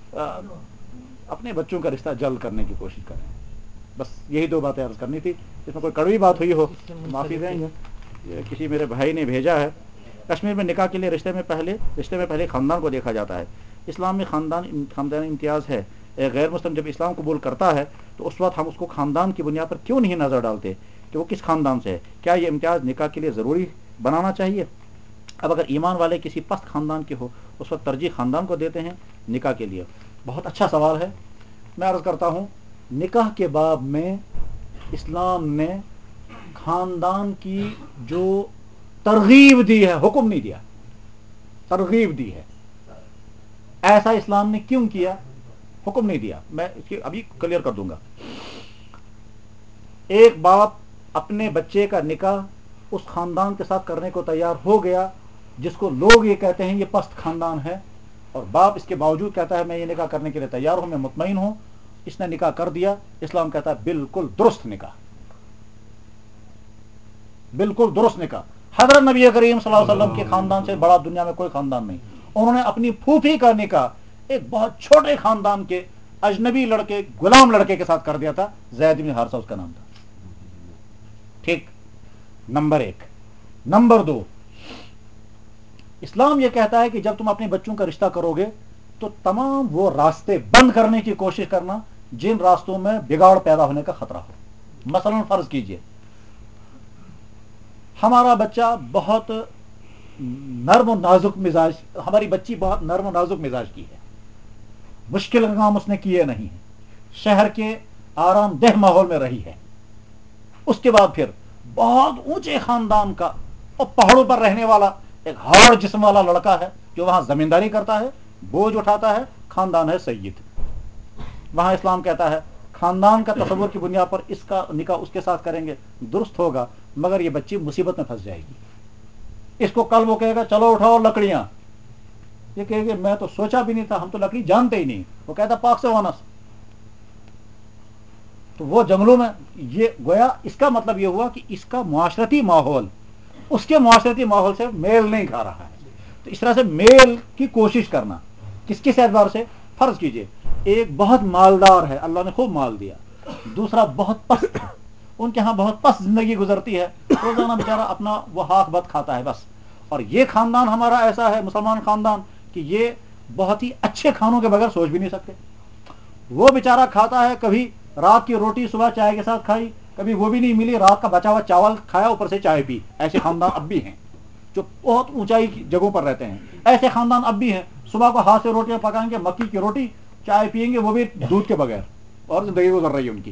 اپنے بچوں کا رشتہ جلد کرنے کی کوشش کریں. بس یہی دو باتیں عرض کرنی تھی. اس میں کوئی کڑوی بات ہوئی ہو معافی دیں گے. یہ کسی میرے بھائی نے بھیجا ہے، کشمیر میں نکاح کے لیے رشتے میں پہلے رشتے میں پہلے خاندان کو دیکھا جاتا ہے. اسلام میں خاندان خاندان امتیاز ہے. ایک غیر مسلم جب اسلام قبول کرتا ہے تو اس وقت ہم اس کو خاندان کی بنیاد پر کیوں نہیں نظر ڈالتے کہ وہ کس خاندان سے ہے؟ کیا یہ امتیاز نکاح کے لیے ضروری بنانا چاہیے؟ اب اگر ایمان والے کسی پست خاندان کے ہو اس وقت ترجیح خاندان کو دیتے ہیں نکاح کے لیے. بہت اچھا سوال ہے. میں عرض کرتا ہوں، نکاح کے باب میں اسلام نے خاندان کی جو ترغیب دی ہے، حکم نہیں دیا، ترغیب دی ہے. ایسا اسلام نے کیوں کیا؟ حکم نہیں دیا. میں اس کی ابھی کلیئر کر دوں گا. ایک باپ اپنے بچے کا نکاح اس خاندان کے ساتھ کرنے کو تیار ہو گیا جس کو لوگ یہ کہتے ہیں یہ پست خاندان ہے، اور باپ اس کے باوجود کہتا ہے میں یہ نکاح کرنے کے لیے تیار ہوں، میں مطمئن ہوں. اس نے نکاح کر دیا. اسلام کہتا ہے بالکل درست نکاح، بالکل درست نکاح. حضرت نبی کریم صلی اللہ علیہ وسلم کے خاندان سے بڑا دنیا میں کوئی خاندان نہیں. انہوں نے اپنی پھوپھی کا نکاح ایک بہت چھوٹے خاندان کے اجنبی لڑکے، غلام لڑکے کے ساتھ کر دیا تھا. زید بن حارثہ اس کا نام تھا. ٹھیک، نمبر ایک. نمبر دو، اسلام یہ کہتا ہے کہ جب تم اپنے بچوں کا رشتہ کرو گے تو تمام وہ راستے بند کرنے کی کوشش کرنا جن راستوں میں بگاڑ پیدا ہونے کا خطرہ ہو. مثلا فرض کیجئے ہمارا بچہ بہت نرم و نازک مزاج، ہماری بچی بہت نرم و نازک مزاج کی ہے، مشکل کام اس نے کیے نہیں ہیں، شہر کے آرام دہ ماحول میں رہی ہے. اس کے بعد پھر بہت اونچے خاندان کا اور پہاڑوں پر رہنے والا ایک ہارڈ جسم والا لڑکا ہے جو وہاں زمینداری کرتا ہے، بوجھ اٹھاتا ہے، خاندان ہے سید. وہاں اسلام کہتا ہے خاندان کا تصور کی بنیاد پر اس کا نکاح اس کے ساتھ کریں گے درست ہوگا، مگر یہ بچی مصیبت میں پھنس جائے گی. اس کو کل وہ کہے گا چلو اٹھاؤ لکڑیاں، یہ کہے گا میں تو سوچا بھی نہیں تھا، ہم تو لکڑی جانتے ہی نہیں. وہ کہتا پاک سے وانس. تو وہ جنگلوں میں، یہ گویا اس کا مطلب یہ ہوا کہ اس کا معاشرتی ماحول اس کے معاشرتی ماحول سے میل نہیں کھا رہا ہے. تو اس طرح سے میل کی کوشش کرنا کس کس اعتبار سے؟ فرض کیجئے ایک بہت مالدار ہے، اللہ نے خوب مال دیا، دوسرا بہت پست ہے، ان کے ہاں بہت پست زندگی گزرتی ہے، روزانہ بیچارہ اپنا وہ ہاک بت کھاتا ہے بس. اور یہ خاندان ہمارا ایسا ہے مسلمان خاندان کہ یہ بہت ہی اچھے کھانوں کے بغیر سوچ بھی نہیں سکتے. وہ بیچارہ کھاتا ہے، کبھی رات کی روٹی صبح چائے کے ساتھ کھائی، کبھی وہ بھی نہیں ملی، رات کا بچا ہوا چاول کھایا اوپر سے چائے پی. ایسے خاندان اب بھی ہیں. جو بہت اونچائی کی جگہوں پر رہتے ہیں. ایسے خاندان اب بھی ہیں, صبح کو ہاتھ سے روٹیاں پکائیں گے, مکی کی روٹی, چائے پیئیں گے وہ بھی دودھ کے بغیر, اور زندگی گزر رہی ہے ان کی,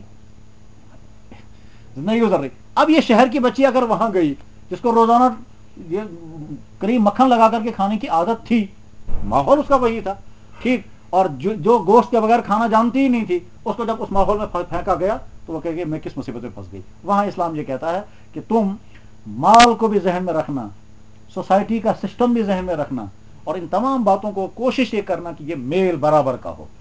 زندگی گزر رہی. اب یہ شہر کی بچی اگر وہاں گئی جس کو روزانہ یہ کریم مکھن لگا کر کے کھانے کی عادت تھی, ماحول اس کا وہی تھا, ٹھیک, اور جو, جو گوشت کے بغیر کھانا جانتی ہی نہیں تھی, اس کو جب اس ماحول میں پھینکا گیا تو وہ کہے گی میں کس مصیبت میں پھنس گئی. وہاں اسلام یہ کہتا ہے کہ تم مال کو بھی ذہن میں رکھنا, سوسائٹی کا سسٹم بھی ذہن میں رکھنا, اور ان تمام باتوں کو کوشش یہ کرنا کہ یہ میل برابر کا ہو,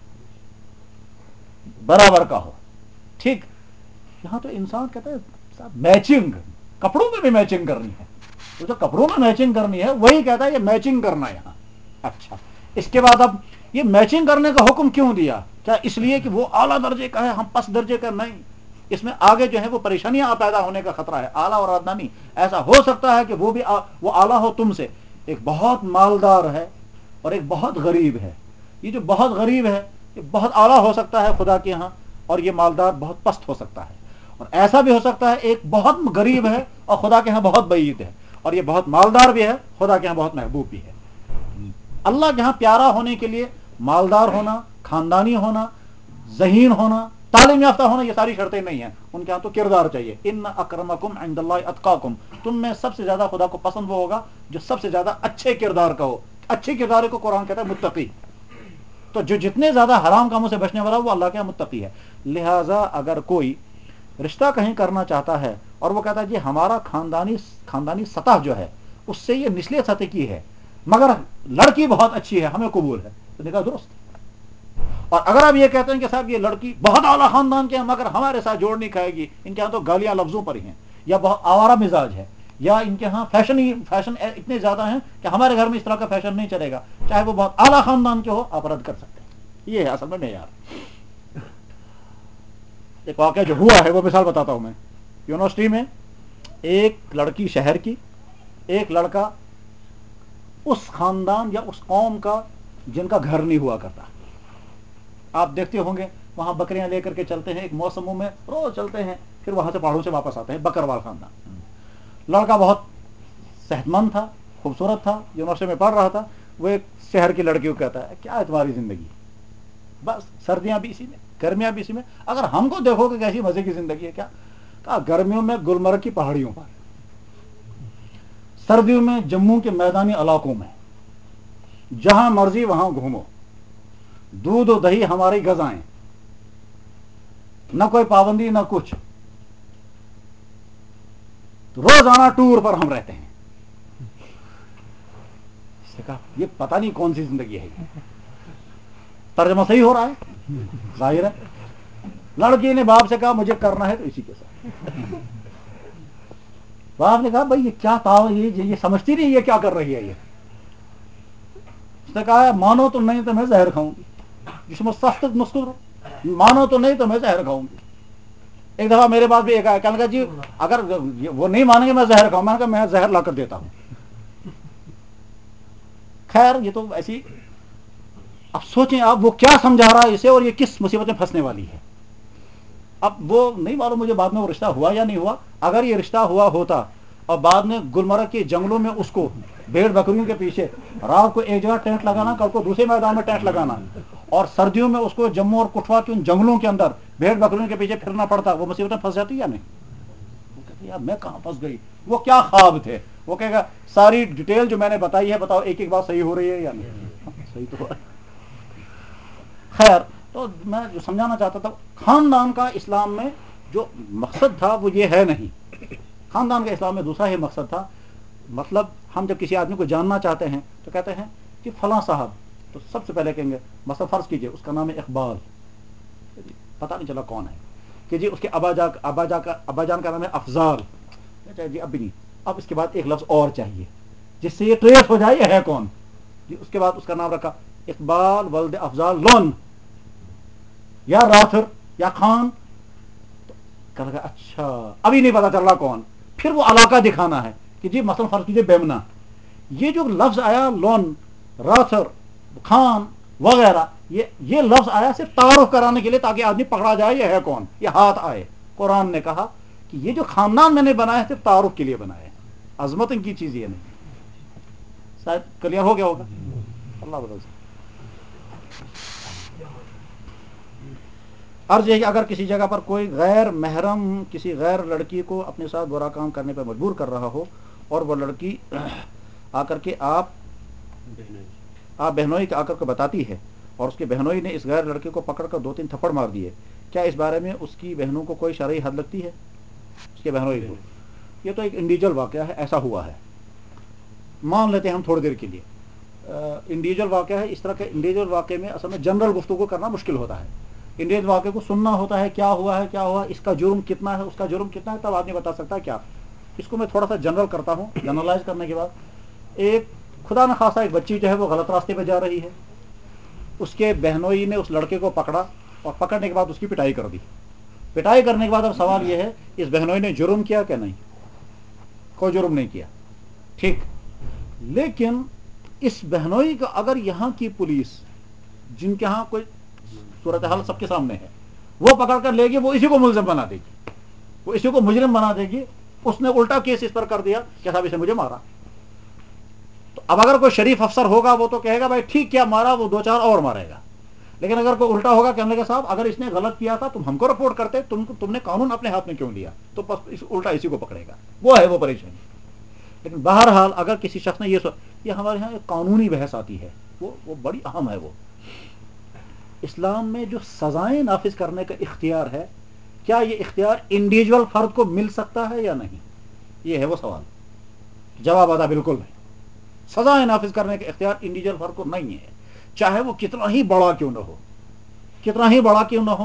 برابر کا ہو, ٹھیک. یہاں تو انسان کہتا ہے میچنگ, کپڑوں میں بھی میچنگ کرنی ہے, تو جو کپڑوں میں میچنگ کرنی ہے وہی کہتا ہے یہ میچنگ کرنا ہے یہاں. اچھا, اس کے بعد اب یہ میچنگ کرنے کا حکم کیوں دیا؟ کیا اس لیے کہ وہ اعلیٰ درجے کا ہے, ہم پس درجے کا نہیں؟ اس میں آگے جو ہے وہ پریشانیاں پیدا ہونے کا خطرہ ہے. اعلیٰ اور ادنا نہیں, ایسا ہو سکتا ہے کہ وہ بھی آ, وہ اعلیٰ ہو تم سے, ایک بہت مالدار ہے اور ایک بہت غریب ہے. یہ جو بہت غریب ہے یہ بہت اعلیٰ ہو سکتا ہے خدا کے ہاں, اور یہ مالدار بہت پست ہو سکتا ہے. اور ایسا بھی ہو سکتا ہے ایک بہت غریب ہے اور خدا کے ہاں بہت بعید ہے, اور یہ بہت مالدار بھی ہے, خدا کے ہاں بہت محبوب بھی ہے. اللہ کے ہاں پیارا ہونے کے لیے مالدار ہونا, خاندانی ہونا, ذہین ہونا, تعلیم یافتہ ہونا, یہ ساری شرطیں نہیں ہیں. ان کے ہاں تو کردار چاہیے. ان اکرمکم عند اللہ اتقاکم, تم میں سب سے زیادہ خدا کو پسند وہ ہوگا جو سب سے زیادہ اچھے کردار کا ہو. اچھے کردار کو قرآن کہتا ہے متقی. تو جو جتنے زیادہ حرام کاموں سے بچنے والا وہ اللہ کے یہاں متقی ہے. لہٰذا اگر کوئی رشتہ کہیں کرنا چاہتا ہے اور وہ کہتا ہے جی ہمارا خاندانی خاندانی سطح جو ہے اس سے یہ نچلے سطح کی ہے, مگر لڑکی بہت اچھی ہے, ہمیں قبول ہے, تو نکاح درست. اور اگر آپ یہ کہتے ہیں کہ صاحب یہ لڑکی بہت اعلیٰ خاندان کے ہیں مگر ہمارے ساتھ جوڑ نہیں کھائے گی, ان کے یہاں تو گالیاں لفظوں پر ہی ہیں, یا بہت آوارہ مزاج ہے, یا ان کے ہاں فیشن ہی فیشن اتنے زیادہ ہیں کہ ہمارے گھر میں اس طرح کا فیشن نہیں چلے گا, چاہے وہ بہت اعلیٰ خاندان کے ہو, آپ رد کر سکتے ہیں. یہ ہے اصل میں معیار. ایک واقعہ جو ہوا ہے وہ مثال بتاتا ہوں میں. یونیورسٹی میں ایک لڑکی شہر کی, ایک لڑکا اس خاندان یا اس قوم کا جن کا گھر نہیں ہوا کرتا. آپ دیکھتے ہوں گے وہاں بکریاں لے کر کے چلتے ہیں, ایک موسموں میں روز چلتے ہیں, پھر وہاں سے پہاڑوں سے واپس آتے ہیں, بکروال خاندان. لڑکا بہت صحت مند تھا, خوبصورت تھا, یونیورسٹی میں پڑھ رہا تھا. وہ ایک شہر کی لڑکی کو کہتا ہے کیا ہے تمہاری زندگی, بس سردیاں بھی اسی میں, گرمیاں بھی اسی میں, اگر ہم کو دیکھو کہ کیسی مزے کی زندگی ہے. کیا کہا گرمیوں میں گلمرگ کی پہاڑیوں پر, سردیوں میں جموں کے میدانی علاقوں میں, جہاں مرضی وہاں گھومو, دودھ و دہی ہماری غذائیں, نہ کوئی پابندی نہ کچھ, روزانہ ٹور پر ہم رہتے ہیں. اس نے کہا یہ پتہ نہیں کون سی زندگی ہے. یہ ترجمہ صحیح ہو رہا ہے ظاہر ہے. لڑکی نے باپ سے کہا مجھے کرنا ہے تو اسی کے ساتھ. باپ نے کہا بھائی یہ کیا تھا, یہ یہ سمجھتی نہیں یہ کیا کر رہی ہے. یہ اس نے کہا مانو تو نہیں تو میں زہر کھاؤں گی. جس میں سخت مسکر, مانو تو نہیں تو میں زہر کھاؤں گی. ایک دفعہ میرے پاس بھی ایک آیا, کہنے لگا جی اگر وہ نہیں مانیں گے میں زہر کھاؤں. میں نے کہا میں زہر لا کر دیتا ہوں. خیر یہ تو ایسی, اب سوچیں آپ وہ کیا سمجھا رہا ہے اسے اور یہ کس مصیبت میں پھنسنے والی ہے. اب وہ نہیں معلوم مجھے بعد میں وہ رشتہ ہوا یا نہیں ہوا. اگر یہ رشتہ ہوا ہوتا اور بعد میں گلمرگ کے جنگلوں میں اس کو بھیڑ بکریوں کے پیچھے رات کو ایک جگہ ٹینٹ لگانا, کل کو دوسرے میدان میں ٹینٹ لگانا, اور سردیوں میں اس کو جموں اور کٹھوا کے ان جنگلوں کے اندر بھیڑ بکریوں کے پیچھے پھرنا پڑتا, وہ مصیبت میں پھنس جاتی یا نہیں؟ وہ کہتے یار میں کہاں پھنس گئی, وہ کیا خواب تھے. وہ کہے گا ساری ڈیٹیل جو میں نے بتائی ہے بتاؤ ایک ایک بات صحیح ہو رہی ہے یا نہیں؟ صحیح تو ہو رہا ہے. خیر, تو میں جو سمجھانا چاہتا تھا خاندان کا اسلام میں جو مقصد تھا وہ یہ ہے نہیں. خاندان کا اسلام میں دوسرا ہی مقصد تھا. مطلب ہم جب کسی آدمی کو جاننا چاہتے ہیں تو کہتے ہیں کہ فلاں صاحب, تو سب سے پہلے کہیں گے مثلا فرض کیجئے اس کا نام ہے اقبال, پتہ نہیں چلا کون ہے, کہ جی اس کے ابا جا ابا جا کا ابا جان کا نام ہے افضال, جی اب بھی نہیں, اب اس کے بعد ایک لفظ اور چاہیے جس سے یہ ٹریس ہو جائے یہ ہے کون. جی اس کے بعد اس کا نام رکھا اقبال ولد افضال لون, یا راتھر یا خان. کہ لگا اچھا ابھی نہیں پتا چل رہا کون. پھر وہ علاقہ دکھانا ہے کہ جی مثلا فرض کیجیے بیمنا, یہ جو لفظ آیا لون, راتھر, خان وغیرہ, یہ یہ لفظ آیا صرف تعارف کرانے کے لیے تاکہ آدمی پکڑا جائے یہ ہے کون, یہ ہاتھ آئے. قرآن نے کہا کہ یہ جو خاندان میں نے بنایا ہے صرف تعارف کے لیے بنایا ہے, عظمت ان کی چیز یہ نہیں. شاید کلیئر ہو گیا ہوگا. اللہ بدل. عرض یہ کہ اگر کسی جگہ پر کوئی غیر محرم کسی غیر لڑکی کو اپنے ساتھ برا کام کرنے پہ مجبور کر رہا ہو اور وہ لڑکی آ کر کے آپ آپ بہنوئی آ کر کے بتاتی ہے اور اس کے بہنوئی نے اس غیر لڑکے کو پکڑ کر دو تین تھپڑ مار دیے, کیا اس بارے میں اس کی بہنوں کو کوئی شرعی حد لگتی ہے؟ اس کے بہنوئی کو. یہ تو ایک انڈیویجول واقعہ ہے, ایسا ہوا ہے, مان لیتے ہیں ہم تھوڑی دیر کے لیے انڈیویجول واقعہ ہے. اس طرح کے انڈیویجول واقعے میں اصل میں جنرل گفتگو کرنا مشکل ہوتا ہے. انڈیویجول واقعے کو سننا ہوتا ہے, کیا ہوا ہے کیا ہوا, اس کا جرم کتنا ہے اس کا جرم کتنا ہے, تب آدمی بتا سکتا ہے کیا. اس کو میں تھوڑا سا جنرل کرتا ہوں. جنرلائز کرنے کے بعد, ایک خدا نخواستہ ایک بچی جو ہے وہ غلط راستے پہ جا رہی ہے, اس کے بہنوئی نے اس لڑکے کو پکڑا اور پکڑنے کے بعد اس کی پٹائی کر دی. پٹائی کرنے کے بعد اب سوال یہ ہے اس بہنوئی نے جرم کیا کہ نہیں؟ کوئی جرم نہیں کیا, ٹھیک. لیکن اس بہنوئی کا اگر یہاں کی پولیس, جن کے ہاں کوئی صورتحال سب کے سامنے ہے, وہ پکڑ کر لے گی, وہ اسی کو ملزم بنا دے گی, وہ اسی کو مجرم بنا دے گی. اس نے الٹا کیس اس پر کر دیا کہ صاحب اسے مجھے مارا. تو اب اگر کوئی شریف افسر ہوگا وہ تو کہے گا بھائی ٹھیک کیا مارا, وہ دو چار اور مارے گا. لیکن اگر کوئی الٹا ہوگا کہنے لگا صاحب اگر اس نے غلط کیا تھا تم ہم کو رپورٹ کرتے, تم تم نے قانون اپنے ہاتھ میں کیوں لیا, تو بس الٹا اسی کو پکڑے گا. وہ ہے وہ پریشانی. لیکن بہرحال اگر کسی شخص نے یہ سو یہ ہمارے یہاں ایک قانونی بحث آتی ہے, وہ وہ بڑی اہم ہے. وہ اسلام میں جو سزائیں نافذ کرنے کا اختیار ہے, کیا یہ اختیار انڈیویجول فرد کو مل سکتا ہے یا نہیں؟ یہ ہے وہ سوال. جواب آتا بالکل نہیں. سزائیں نافذ کرنے کا اختیار انڈیویجول فرد کو نہیں ہے, چاہے وہ کتنا ہی بڑا کیوں نہ ہو, کتنا ہی بڑا کیوں نہ ہو.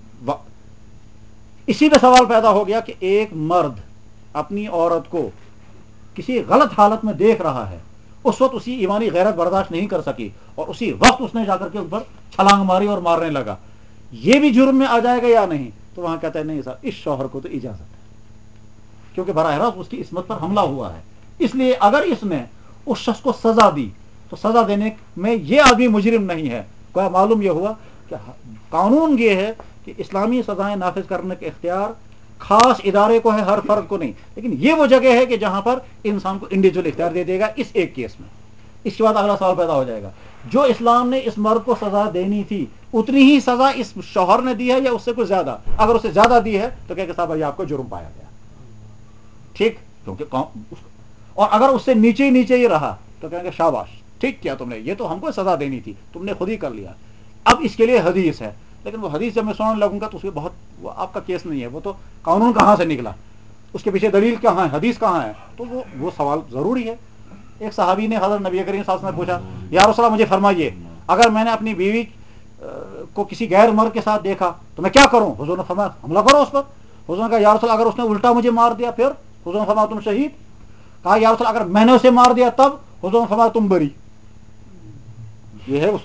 اسی پہ سوال پیدا ہو گیا کہ ایک مرد اپنی عورت کو کسی غلط حالت میں دیکھ رہا ہے, اس وقت اسی ایمانی غیرت برداشت نہیں کر سکی اور اسی وقت اس نے جا کر کے اس پر چھلانگ ماری اور مارنے لگا. یہ بھی جرم میں آ جائے گا یا نہیں؟ تو وہاں کہتے ہیں نہیں صاحب اس شوہر کو تو اجازت ہے, کیونکہ براہ راست اس کی عصمت پر حملہ ہوا ہے. اس لیے اگر اس نے اس شخص کو سزا دی تو سزا دینے میں یہ آدمی مجرم نہیں ہے. کوئی معلوم یہ ہوا کہ قانون یہ ہے کہ اسلامی سزائیں نافذ کرنے کا اختیار خاص ادارے کو ہے, ہر فرد کو نہیں. لیکن یہ وہ جگہ ہے کہ جہاں پر انسان کو انڈیویجول اختیار دے دے گا اس ایک کیس میں. اس کے بعد اگلا سوال پیدا ہو جائے گا, جو اسلام نے اس مرد کو سزا دینی تھی اتنی ہی سزا اس شوہر نے دی ہے یا اس سے کچھ زیادہ؟ اگر اس سے زیادہ دی ہے تو کہ صاحب آپ کو جرم پایا گیا, ٹھیک. کیونکہ اور اگر اس سے نیچے نیچے ہی رہا تو کہیں گے شاباش ٹھیک کیا تم نے, یہ تو ہم کو سزا دینی تھی, تم نے خود ہی کر لیا. اب اس کے لیے حدیث ہے, لیکن وہ حدیث جب میں سننے لگوں گا تو اس میں بہت, وہ آپ کا کیس نہیں ہے, وہ تو قانون کہاں سے نکلا, اس کے پیچھے دلیل کہاں ہے, حدیث کہاں ہے. تو وہ وہ سوال ضروری ہے. ایک صحابی نے حضرت نبی کریم صلی اللہ علیہ وسلم نے پوچھا, یا رسول اللہ مجھے فرمائیے اگر میں نے اپنی بیوی کو کسی غیر مرد کے ساتھ دیکھا تو میں کیا کروں؟ حضور نے فرمایا حملہ کرو اس پر. حضور نے کہا یا رسول اللہ اگر اس نے الٹا مجھے مار دیا پھر؟ حضور نے فرمایا تم شہید. کہا یا رسول اللہ اگر میں نے اسے مار دیا تب؟ حضور نے فرمایا تم بری. یہ ہے اس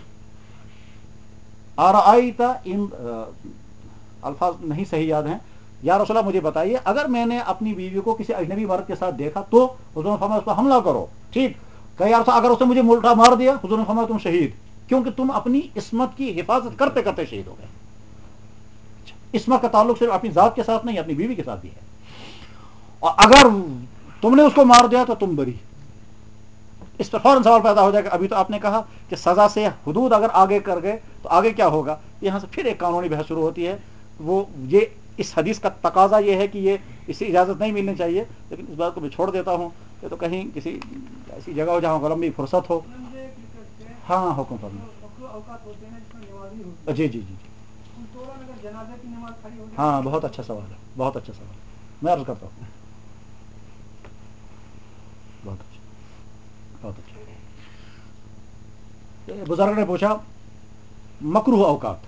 آرائیتا, ان الفاظ نہیں صحیح یاد ہیں. یا رسول اللہ مجھے بتائیے اگر میں نے اپنی بیوی کو کسی اجنبی مرد کے ساتھ دیکھا تو؟ حضور نے فرمایا اس پر حملہ کرو. ٹھیک. کہ یا رسول اللہ اگر اس نے مجھے الٹا مار دیا؟ حضور نے فرمایا تم شہید, کیونکہ تم اپنی عصمت کی حفاظت کرتے کرتے شہید ہو گئے. عصمت کا تعلق صرف اپنی ذات کے ساتھ نہیں, اپنی بیوی کے ساتھ بھی ہے. اور اگر تم نے اس کو مار دیا تو تم بری. اس پر فوراً سوال پیدا ہو جائے گا, ابھی تو آپ نے کہا کہ سزا سے حدود اگر آگے کر گئے تو آگے کیا ہوگا. یہاں سے پھر ایک قانونی بحث شروع ہوتی ہے. وہ یہ اس حدیث کا تقاضا یہ ہے کہ یہ اسے اجازت نہیں ملنی چاہیے, لیکن اس بات کو میں چھوڑ دیتا ہوں کہ تو کہیں کسی ایسی جگہ ہو جہاں لمبی فرصت ہو. ہاں حکم فرما. جی جی جی ہاں بہت اچھا سوال ہے, بہت اچھا سوال ہے, میں عرض کرتا ہوں. بہت اچھا بہت اچھا. بزرگ نے پوچھا مکروہ اوقات.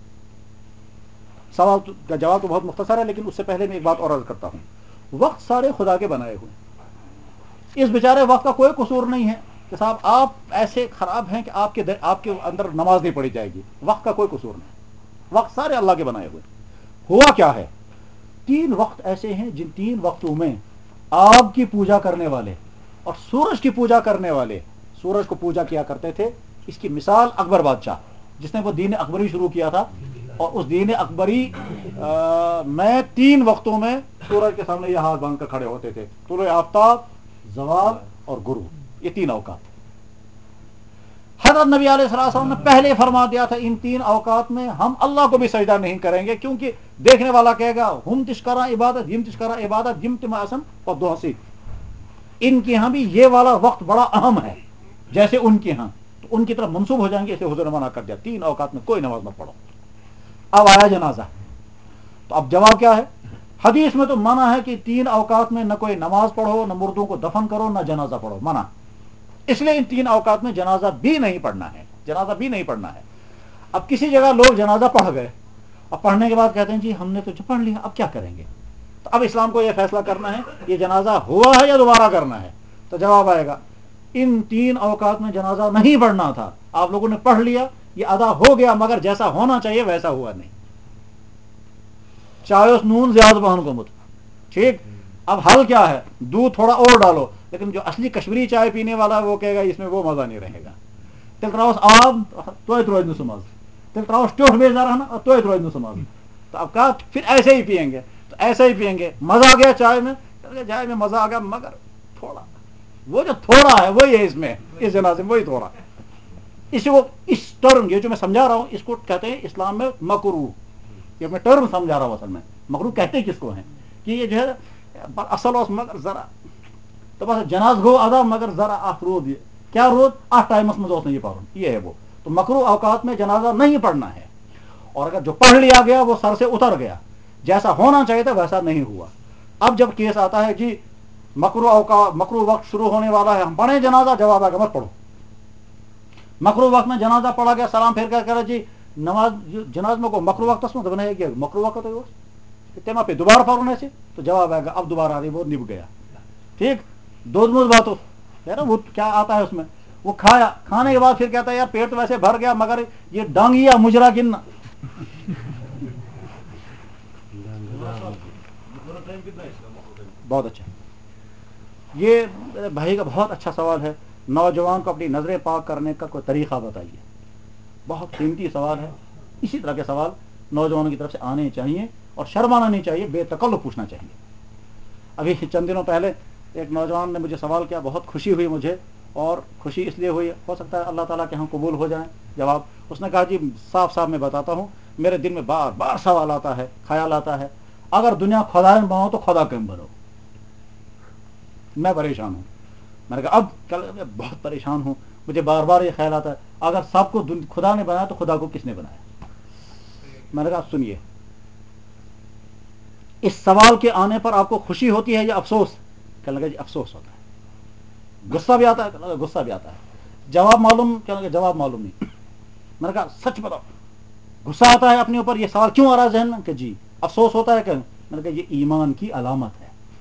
سوال کا جواب تو بہت مختصر ہے, لیکن اس سے پہلے میں ایک بات اور عرض کرتا ہوں. وقت سارے خدا کے بنائے ہوئے, اس بیچارے وقت کا کوئی قصور نہیں ہے کہ صاحب آپ ایسے خراب ہیں کہ آپ کے آپ کے اندر نماز نہیں پڑھی جائے گی. وقت کا کوئی قصور نہیں, وقت سارے اللہ کے بنائے ہوئے. ہوا کیا ہے, تین وقت ایسے ہیں جن تین وقتوں میں آگ کی پوجا کرنے والے اور سورج کی پوجا کرنے والے سورج کو پوجا کیا کرتے تھے. اس کی مثال اکبر بادشاہ, جس نے وہ دین اکبری شروع کیا تھا, اور اس دین اکبری میں تین وقتوں میں سورج کے سامنے یہ ہاتھ باندھ کر کھڑے ہوتے تھے. طلوع آفتاب, زوال اور غروب, یہ تین اوقات. حضرت نبی علیہ الصلوۃ والسلام نے پہلے فرما دیا تھا ان تین اوقات میں ہم اللہ کو بھی سجدہ نہیں کریں گے، کیونکہ دیکھنے والا کہے گا ہم تشکرا عبادت یم تشکرا عبادت یم تم آسن اور دوسی، ان کے ہاں بھی یہ والا وقت بڑا اہم ہے جیسے ان کے ہاں، تو ان کی طرف منسوب ہو جائیں گے، اسے حضور نے منع کر دیا تین اوقات میں کوئی نماز مت پڑھو۔ اب آیا جنازہ، تو اب جواب کیا ہے؟ حدیث میں تو منع ہے کہ تین اوقات میں نہ کوئی نماز پڑھو، نہ مردوں کو دفن کرو، نہ جنازہ پڑھو، منع۔ اس لیے ان تین اوقات میں جنازہ بھی نہیں پڑھنا ہے، جنازہ بھی نہیں پڑھنا ہے۔ اب کسی جگہ لوگ جنازہ پڑھ گئے، اب پڑھنے کے بعد کہتے ہیں جی ہم نے تو پڑھ لیا، اب کیا کریں گے؟ تو اب اسلام کو یہ فیصلہ کرنا ہے یہ جنازہ ہوا ہے یا دوبارہ کرنا ہے؟ تو جواب آئے گا ان تین اوقات میں جنازہ نہیں پڑھنا تھا، آپ لوگوں نے پڑھ لیا، یہ ادا ہو گیا، مگر جیسا ہونا چاہیے ویسا ہوا نہیں، چاہے اس نون زیادہ بہن کو مت، ٹھیک۔ اب حل کیا ہے؟ دودھ تھوڑا اور ڈالو، لیکن جو اصلی کشمیری چائے پینے والا وہ کہے گا اس میں وہ مزہ نہیں رہے گا، تیل تراؤس آب توتہ روز نہ سہ مزہ، تیل تراؤس ٹیوٹ بیٚیہِ ذرا نا توتہ روز نہ سہ مزہ۔ تو اب کہا پھر ایسے ہی پئیں گے، تو ایسے ہی پئیں گے، مزہ آ گیا چائے میں، چائے میں مزہ آ گیا، مگر تھوڑا، وہ جو تھوڑا ہے وہی ہے اس میں، اس جنازے میں وہی تھوڑا، اسی کو اس ٹرم یہ جو میں سمجھا رہا ہوں اس کو کہتے ہیں اسلام میں مکروہ، یہ میں ٹرم سمجھا رہا ہوں، اصل میں مکروہ کہتے کس کو ہیں کہ یہ جو ہے اصل اس مگر ذرا تو بس جناز گو ادا مگر ذرا اخ رود، یہ کیا رود اتھ ٹائمس مز نہیں پڑھن، یہ ہے وہ۔ تو مکروہ اوقات میں جنازہ نہیں پڑھنا ہے، اور اگر جو پڑھ لیا گیا وہ سر سے اتر گیا، جیسا ہونا چاہیے تھا ویسا نہیں ہوا۔ اب جب کیس آتا ہے جی مکروہ اوقات مکروہ وقت شروع ہونے والا ہے، ہم پڑھیں جنازہ، جواب آ گیا مت پڑھو۔ مکروہ وقت میں جنازہ پڑھا گیا، سلام پھیر کر کرا جی نماز جناز میں کو مکروہ وقت میں بنائے گیا، مکروہ وقت ہے وہ تیما پہ دوبارہ پڑھنے سے، تو جواب آئے گا اب دوبارہ آ رہی وہ نب گیا، ٹھیک۔ دودھ مود بات ہے نا، وہ کیا آتا ہے اس میں، وہ کھایا، کھانے کے بعد پھر کہتا ہے یار پیٹ تو ویسے بھر گیا مگر یہ ڈانگیا مجرا گننا، بہت اچھا، یہ بھائی کا بہت اچھا سوال ہے، نوجوان کو اپنی نظریں پاک کرنے کا کوئی طریقہ بتائیے، بہت قیمتی سوال ہے۔ اسی طرح کے سوال نوجوانوں کی طرف سے آنے چاہیے اور شرمانا نہیں چاہیے، بے تکلف پوچھنا چاہیے۔ ابھی چند دنوں پہلے ایک نوجوان نے مجھے سوال کیا، بہت خوشی ہوئی مجھے، اور خوشی اس لیے ہوئی ہو سکتا ہے اللہ تعالیٰ کے ہم قبول ہو جائیں جواب۔ اس نے کہا جی صاف صاف میں بتاتا ہوں، میرے دل میں بار بار سوال آتا ہے، خیال آتا ہے، اگر دنیا خدا بناؤ تو خدا کیوں بنو؟ میں پریشان ہوں۔ میں نے کہا اب کل بہت پریشان ہوں، مجھے بار بار یہ خیال آتا ہے اگر سب کو خدا نے بنایا تو خدا کو کس نے بنایا؟ میں نے کہا سنیے، اس سوال کے آنے پر آپ کو خوشی ہوتی ہے یا افسوس؟ کہنے لگا جی افسوس ہوتا ہے۔ غصہ بھی آتا ہے؟ کہنے لگا غصہ بھی آتا ہے۔ جواب معلوم؟ کہنے لگا جواب معلوم نہیں۔ میں نے کہا سچ بتاؤ، غصہ آتا ہے اپنے اوپر، یہ سوال کیوں آ رہا ہے ذہن میں؟ کہ جی افسوس ہوتا ہے کہ میں نے کہا یہ ایمان کی علامت ہے،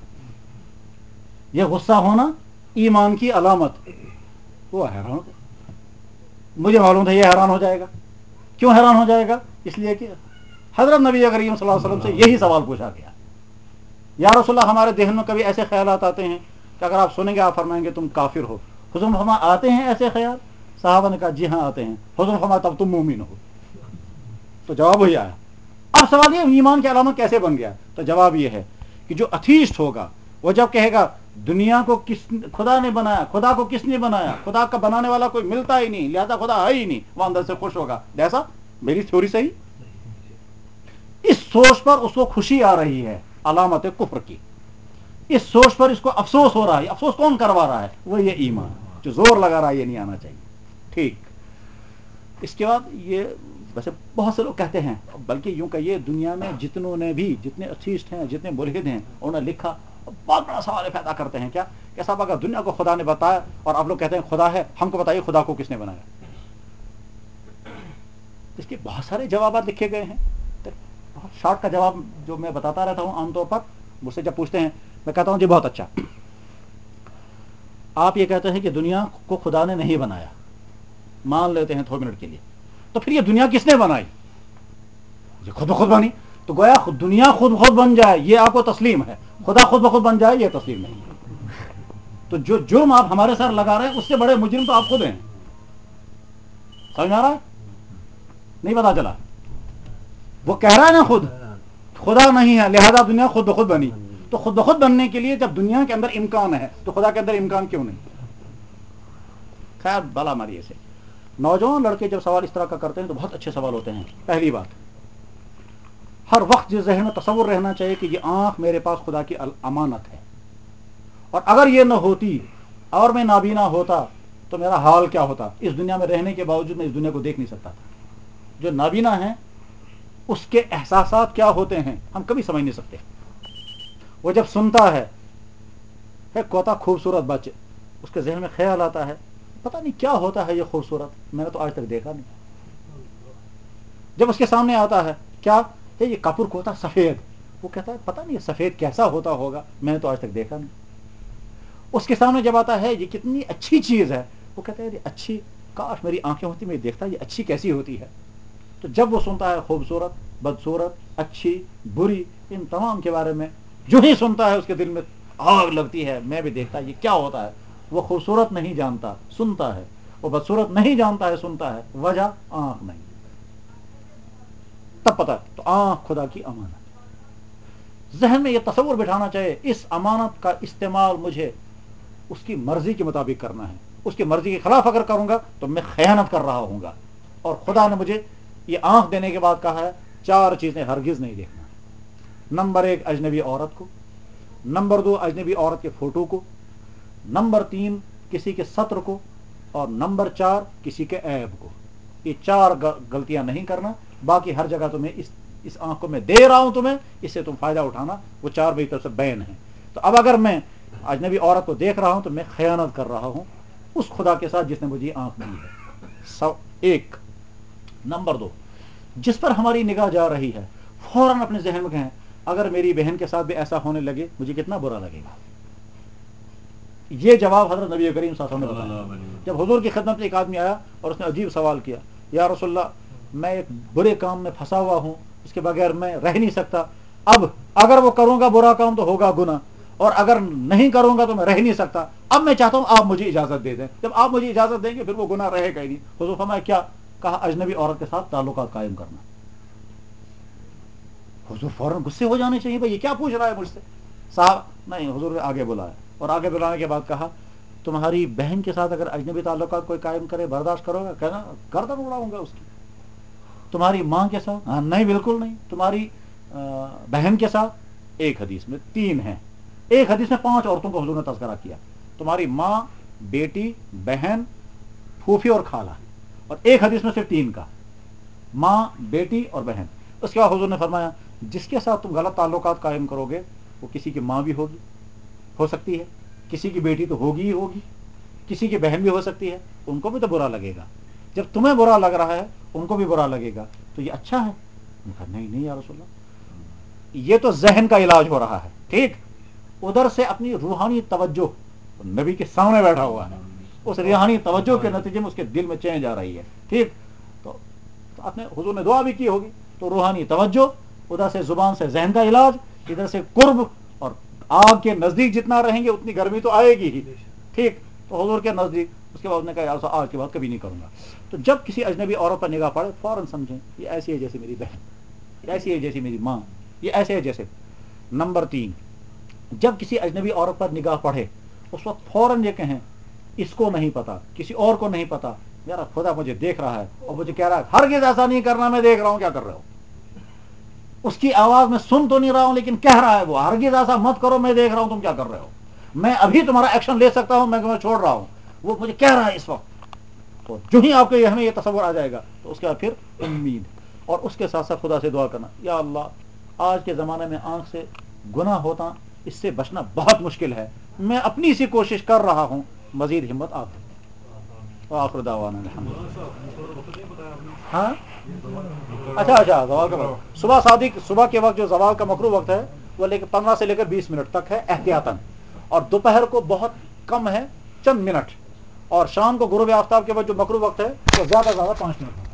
یہ غصہ ہونا ایمان کی علامت۔ وہ حیران ہو گیا، مجھے معلوم تھا یہ حیران ہو جائے گا۔ کیوں حیران ہو جائے گا؟ اس لیے کہ حضرت نبی کریم صلی اللہ علیہ وسلم سے یہی سوال پوچھا گیا، یا رسول اللہ ہمارے ذہن میں کبھی ایسے خیالات آتے ہیں کہ اگر آپ سنیں گے آپ فرمائیں گے تم کافر ہو۔ حضور فرما آتے ہیں ایسے خیال؟ صحابہ نے کہا جی ہاں آتے ہیں۔ حضور فرما تب تم مومن ہو۔ تو جواب وہی آیا۔ اب سوال یہ ایمان کی علامت کیسے بن گیا؟ تو جواب یہ ہے کہ جو اتھیسٹ ہوگا وہ جب کہے گا دنیا کو کس خدا نے بنایا، خدا کو کس نے بنایا، خدا کا بنانے والا کوئی ملتا ہی نہیں، لہذا خدا ہے ہی نہیں، وہ اندر سے خوش ہوگا، جیسا میری تھیوری صحیح؟ اس سوچ پر اس کو خوشی آ رہی ہے، علامت کفر کی۔ اس سوچ پر اس کو افسوس ہو رہا ہے، افسوس کون کروا رہا ہے؟ وہ یہ ایمان جو زور لگا رہا ہے یہ نہیں آنا چاہیے، ٹھیک۔ اس کے بعد یہ ویسے بہت سے لوگ کہتے ہیں، بلکہ یوں کہیے دنیا میں جتنوں نے بھی جتنے اتھیسٹ ہیں، جتنے ملحد ہیں، انہوں نے لکھا، بہت بڑا سوال پیدا کرتے ہیں کیا کہ صاحب اگر دنیا کو خدا نے بتایا اور آپ لوگ کہتے ہیں خدا ہے، ہم کو بتائیے خدا کو کس نے بنایا؟ اس کے بہت سارے جوابات لکھے گئے ہیں، بہت شارٹ کا جواب جو میں بتاتا رہتا ہوں عام طور پر، مجھ سے جب پوچھتے ہیں میں کہتا ہوں جی بہت اچھا، آپ یہ کہتے ہیں کہ دنیا کو خدا نے نہیں بنایا، مان لیتے ہیں تھوڑے منٹ کے لیے، تو پھر یہ دنیا کس نے بنائی؟ یہ خود بخود بنی، تو گویا دنیا خود بخود بن جائے یہ آپ کو تسلیم ہے، خدا خود بخود بن جائے یہ تسلیم نہیں۔ تو جو جرم آپ ہمارے سر لگا رہے ہیں اس سے بڑے مجرم تو آپ خود ہیں، سمجھ میں آ رہا ہے؟ نہیں پتا چلا؟ وہ کہہ رہا ہے نا خود خدا نہیں ہے لہذا دنیا خود بخود بنی، تو خود بخود بننے کے لیے جب دنیا کے اندر امکان ہے تو خدا کے اندر امکان کیوں نہیں؟ خیر بلا ماریے سے نوجوان لڑکے جب سوال اس طرح کا کرتے ہیں تو بہت اچھے سوال ہوتے ہیں. پہلی بات, ہر وقت جس ذہن میں تصور رہنا چاہیے کہ یہ آنکھ میرے پاس خدا کی امانت ہے, اور اگر یہ نہ ہوتی اور میں نابینا ہوتا تو میرا حال کیا ہوتا. اس دنیا میں رہنے کے باوجود میں اس دنیا کو دیکھ نہیں سکتا تھا. جو نابینا ہے اس کے احساسات کیا ہوتے ہیں ہم کبھی سمجھ نہیں سکتے. وہ جب سنتا ہے ہے کوتا خوبصورت بچے, اس کے ذہن میں خیال آتا ہے پتہ نہیں کیا ہوتا ہے یہ خوبصورت, میں نے تو آج تک دیکھا نہیں. جب اس کے سامنے آتا ہے کیا ہے یہ کپور کوتا سفید, وہ کہتا ہے پتہ نہیں یہ سفید کیسا ہوتا ہوگا, میں نے تو آج تک دیکھا نہیں. اس کے سامنے جب آتا ہے یہ کتنی اچھی چیز ہے, وہ کہتا ہے یہ اچھی, کاش میری آنکھیں ہوتی میں دیکھتا یہ اچھی کیسی ہوتی ہے. تو جب وہ سنتا ہے خوبصورت, بدصورت, اچھی, بری, ان تمام کے بارے میں جو ہی سنتا ہے اس کے دل میں آگ لگتی ہے, میں بھی دیکھتا یہ کیا ہوتا ہے. وہ خوبصورت نہیں جانتا, سنتا ہے. وہ بدصورت نہیں جانتا ہے, سنتا ہے. وجہ آنکھ نہیں. تب پتا تو آنکھ خدا کی امانت. ذہن میں یہ تصور بٹھانا چاہیے اس امانت کا استعمال مجھے اس کی مرضی کے مطابق کرنا ہے. اس کی مرضی کے خلاف اگر کروں گا تو میں خیانت کر رہا ہوں گا. اور خدا نے مجھے یہ آنکھ دینے کے بعد کہا ہے چار چیزیں ہرگز نہیں دیکھنا. نمبر ایک, اجنبی عورت کو. نمبر دو, اجنبی عورت کے فوٹو کو. نمبر تین, کسی کے سطر کو. اور نمبر چار, کسی کے عیب کو. یہ چار غلطیاں نہیں کرنا. باقی ہر جگہ تمہیں اس اس آنکھ کو میں دے رہا ہوں تمہیں, اس سے تم فائدہ اٹھانا. وہ چار میری طرف سے بین ہیں. تو اب اگر میں اجنبی عورت کو دیکھ رہا ہوں تو میں خیانت کر رہا ہوں اس خدا کے ساتھ جس نے مجھے آنکھ دی ہے. سو ایک. نمبر دو, جس پر ہماری نگاہ جا رہی ہے فوراً اپنے ذہن میں کہیں اگر میری بہن کے ساتھ بھی ایسا ہونے لگے مجھے کتنا برا لگے گا. یہ جواب حضرت نبی کریم صلی اللہ علیہ وسلم نے بتایا. جب حضور کی خدمت میں ایک آدمی آیا اور اس نے عجیب سوال کیا, یا رسول اللہ میں ایک برے کام میں پھنسا ہوا ہوں, اس کے بغیر میں رہ نہیں سکتا. اب اگر وہ کروں گا برا کام تو ہوگا گناہ, اور اگر نہیں کروں گا تو میں رہ نہیں سکتا. اب میں چاہتا ہوں آپ مجھے اجازت دے دیں. جب آپ مجھے اجازت دیں گے پھر وہ گناہ رہے گا ہی نہیں. حضور فرمایا کیا؟ کہا اجنبی عورت کے ساتھ تعلقات قائم کرنا. حضور فوراً غصے ہو جانے چاہیے, بھائی یہ کیا پوچھ رہا ہے مجھ سے. صاحب نہیں, حضور نے آگے بلایا اور آگے بلانے کے بعد کہا تمہاری بہن کے ساتھ اگر اجنبی تعلقات کوئی قائم کرے برداشت کرو گا؟ کہنا گردن اڑاؤں گا اس کی. تمہاری ماں کے ساتھ؟ ہاں نہیں بالکل نہیں. تمہاری بہن کے ساتھ؟ ایک حدیث میں تین ہیں, ایک حدیث میں پانچ عورتوں کو حضور نے تذکرہ کیا. تمہاری ماں, بیٹی, بہن, پھوپھی اور خالہ. اور ایک حدیث میں صرف تین کا, ماں, بیٹی اور بہن. اس کے بعد حضور نے فرمایا جس کے ساتھ تم غلط تعلقات قائم کرو گے وہ کسی کی ماں بھی ہوگی, ہو سکتی ہے کسی کی بیٹی تو ہوگی ہی ہوگی, کسی کی بہن بھی ہو سکتی ہے, ان کو بھی تو برا لگے گا. جب تمہیں برا لگ رہا ہے ان کو بھی برا لگے گا, تو یہ اچھا ہے؟ کہا نہیں نہیں یا رسول اللہ, یہ تو ذہن کا علاج ہو رہا ہے. ٹھیک, ادھر سے اپنی روحانی توجہ نبی کے سامنے بیٹھا ہوا ہے, اس روحانی توجہ کے نتیجے میں اس کے دل میں چینج آ رہی ہے. ٹھیک, تو آپ نے حضور نے دعا بھی کی ہوگی. تو روحانی توجہ, ادھر سے زبان سے ذہن کا علاج, ادھر سے قرب, اور آگ کے نزدیک جتنا رہیں گے اتنی گرمی تو آئے گی ہی. ٹھیک, تو حضور کے نزدیک. اس کے بعد نے کہا آج کے بعد کبھی نہیں کروں گا. تو جب کسی اجنبی عورت پر نگاہ پڑے فوراً سمجھیں یہ ایسی ہے جیسے میری بہن, ایسی ہے جیسی میری ماں, یہ ایسے ہے جیسے. نمبر تین, جب کسی اجنبی عورت پر نگاہ پڑے اس وقت فوراً یہ کہیں اس کو نہیں پتا, کسی اور کو نہیں پتا, میرا خدا مجھے دیکھ رہا ہے اور مجھے کہہ رہا ہے ہرگز ایسا نہیں کرنا, میں دیکھ رہا ہوں کیا کر رہے ہو. اس کی آواز میں سن تو نہیں رہا ہوں لیکن کہہ رہا ہے وہ ہرگز ایسا مت کرو, میں دیکھ رہا ہوں تم کیا کر رہے ہو, میں ابھی تمہارا ایکشن لے سکتا ہوں, میں تمہیں چھوڑ رہا ہوں. وہ مجھے کہہ رہا ہے اس وقت. تو جو ہی آپ کو یہ ہمیں یہ تصور آ جائے گا تو اس کے بعد پھر امید, اور اس کے ساتھ ساتھ خدا سے دعا کرنا, یا اللہ آج کے زمانے میں آنکھ سے گناہ ہوتا, اس سے بچنا بہت مشکل ہے, میں اپنی سی کوشش کر رہا ہوں, مزید ہمت آپ دیں. آخر دعوانا الحمدللہ. ہاں اچھا اچھا, زوال کا وقت صبح صادق, صبح کے وقت جو زوال کا مکروہ وقت ہے وہ لے کے پندرہ سے لے کر بیس منٹ تک ہے احتیاطاً, اور دوپہر کو بہت کم ہے چند منٹ, اور شام کو غروب آفتاب کے وقت جو مکروہ وقت ہے وہ زیادہ زیادہ پانچ منٹ ہے.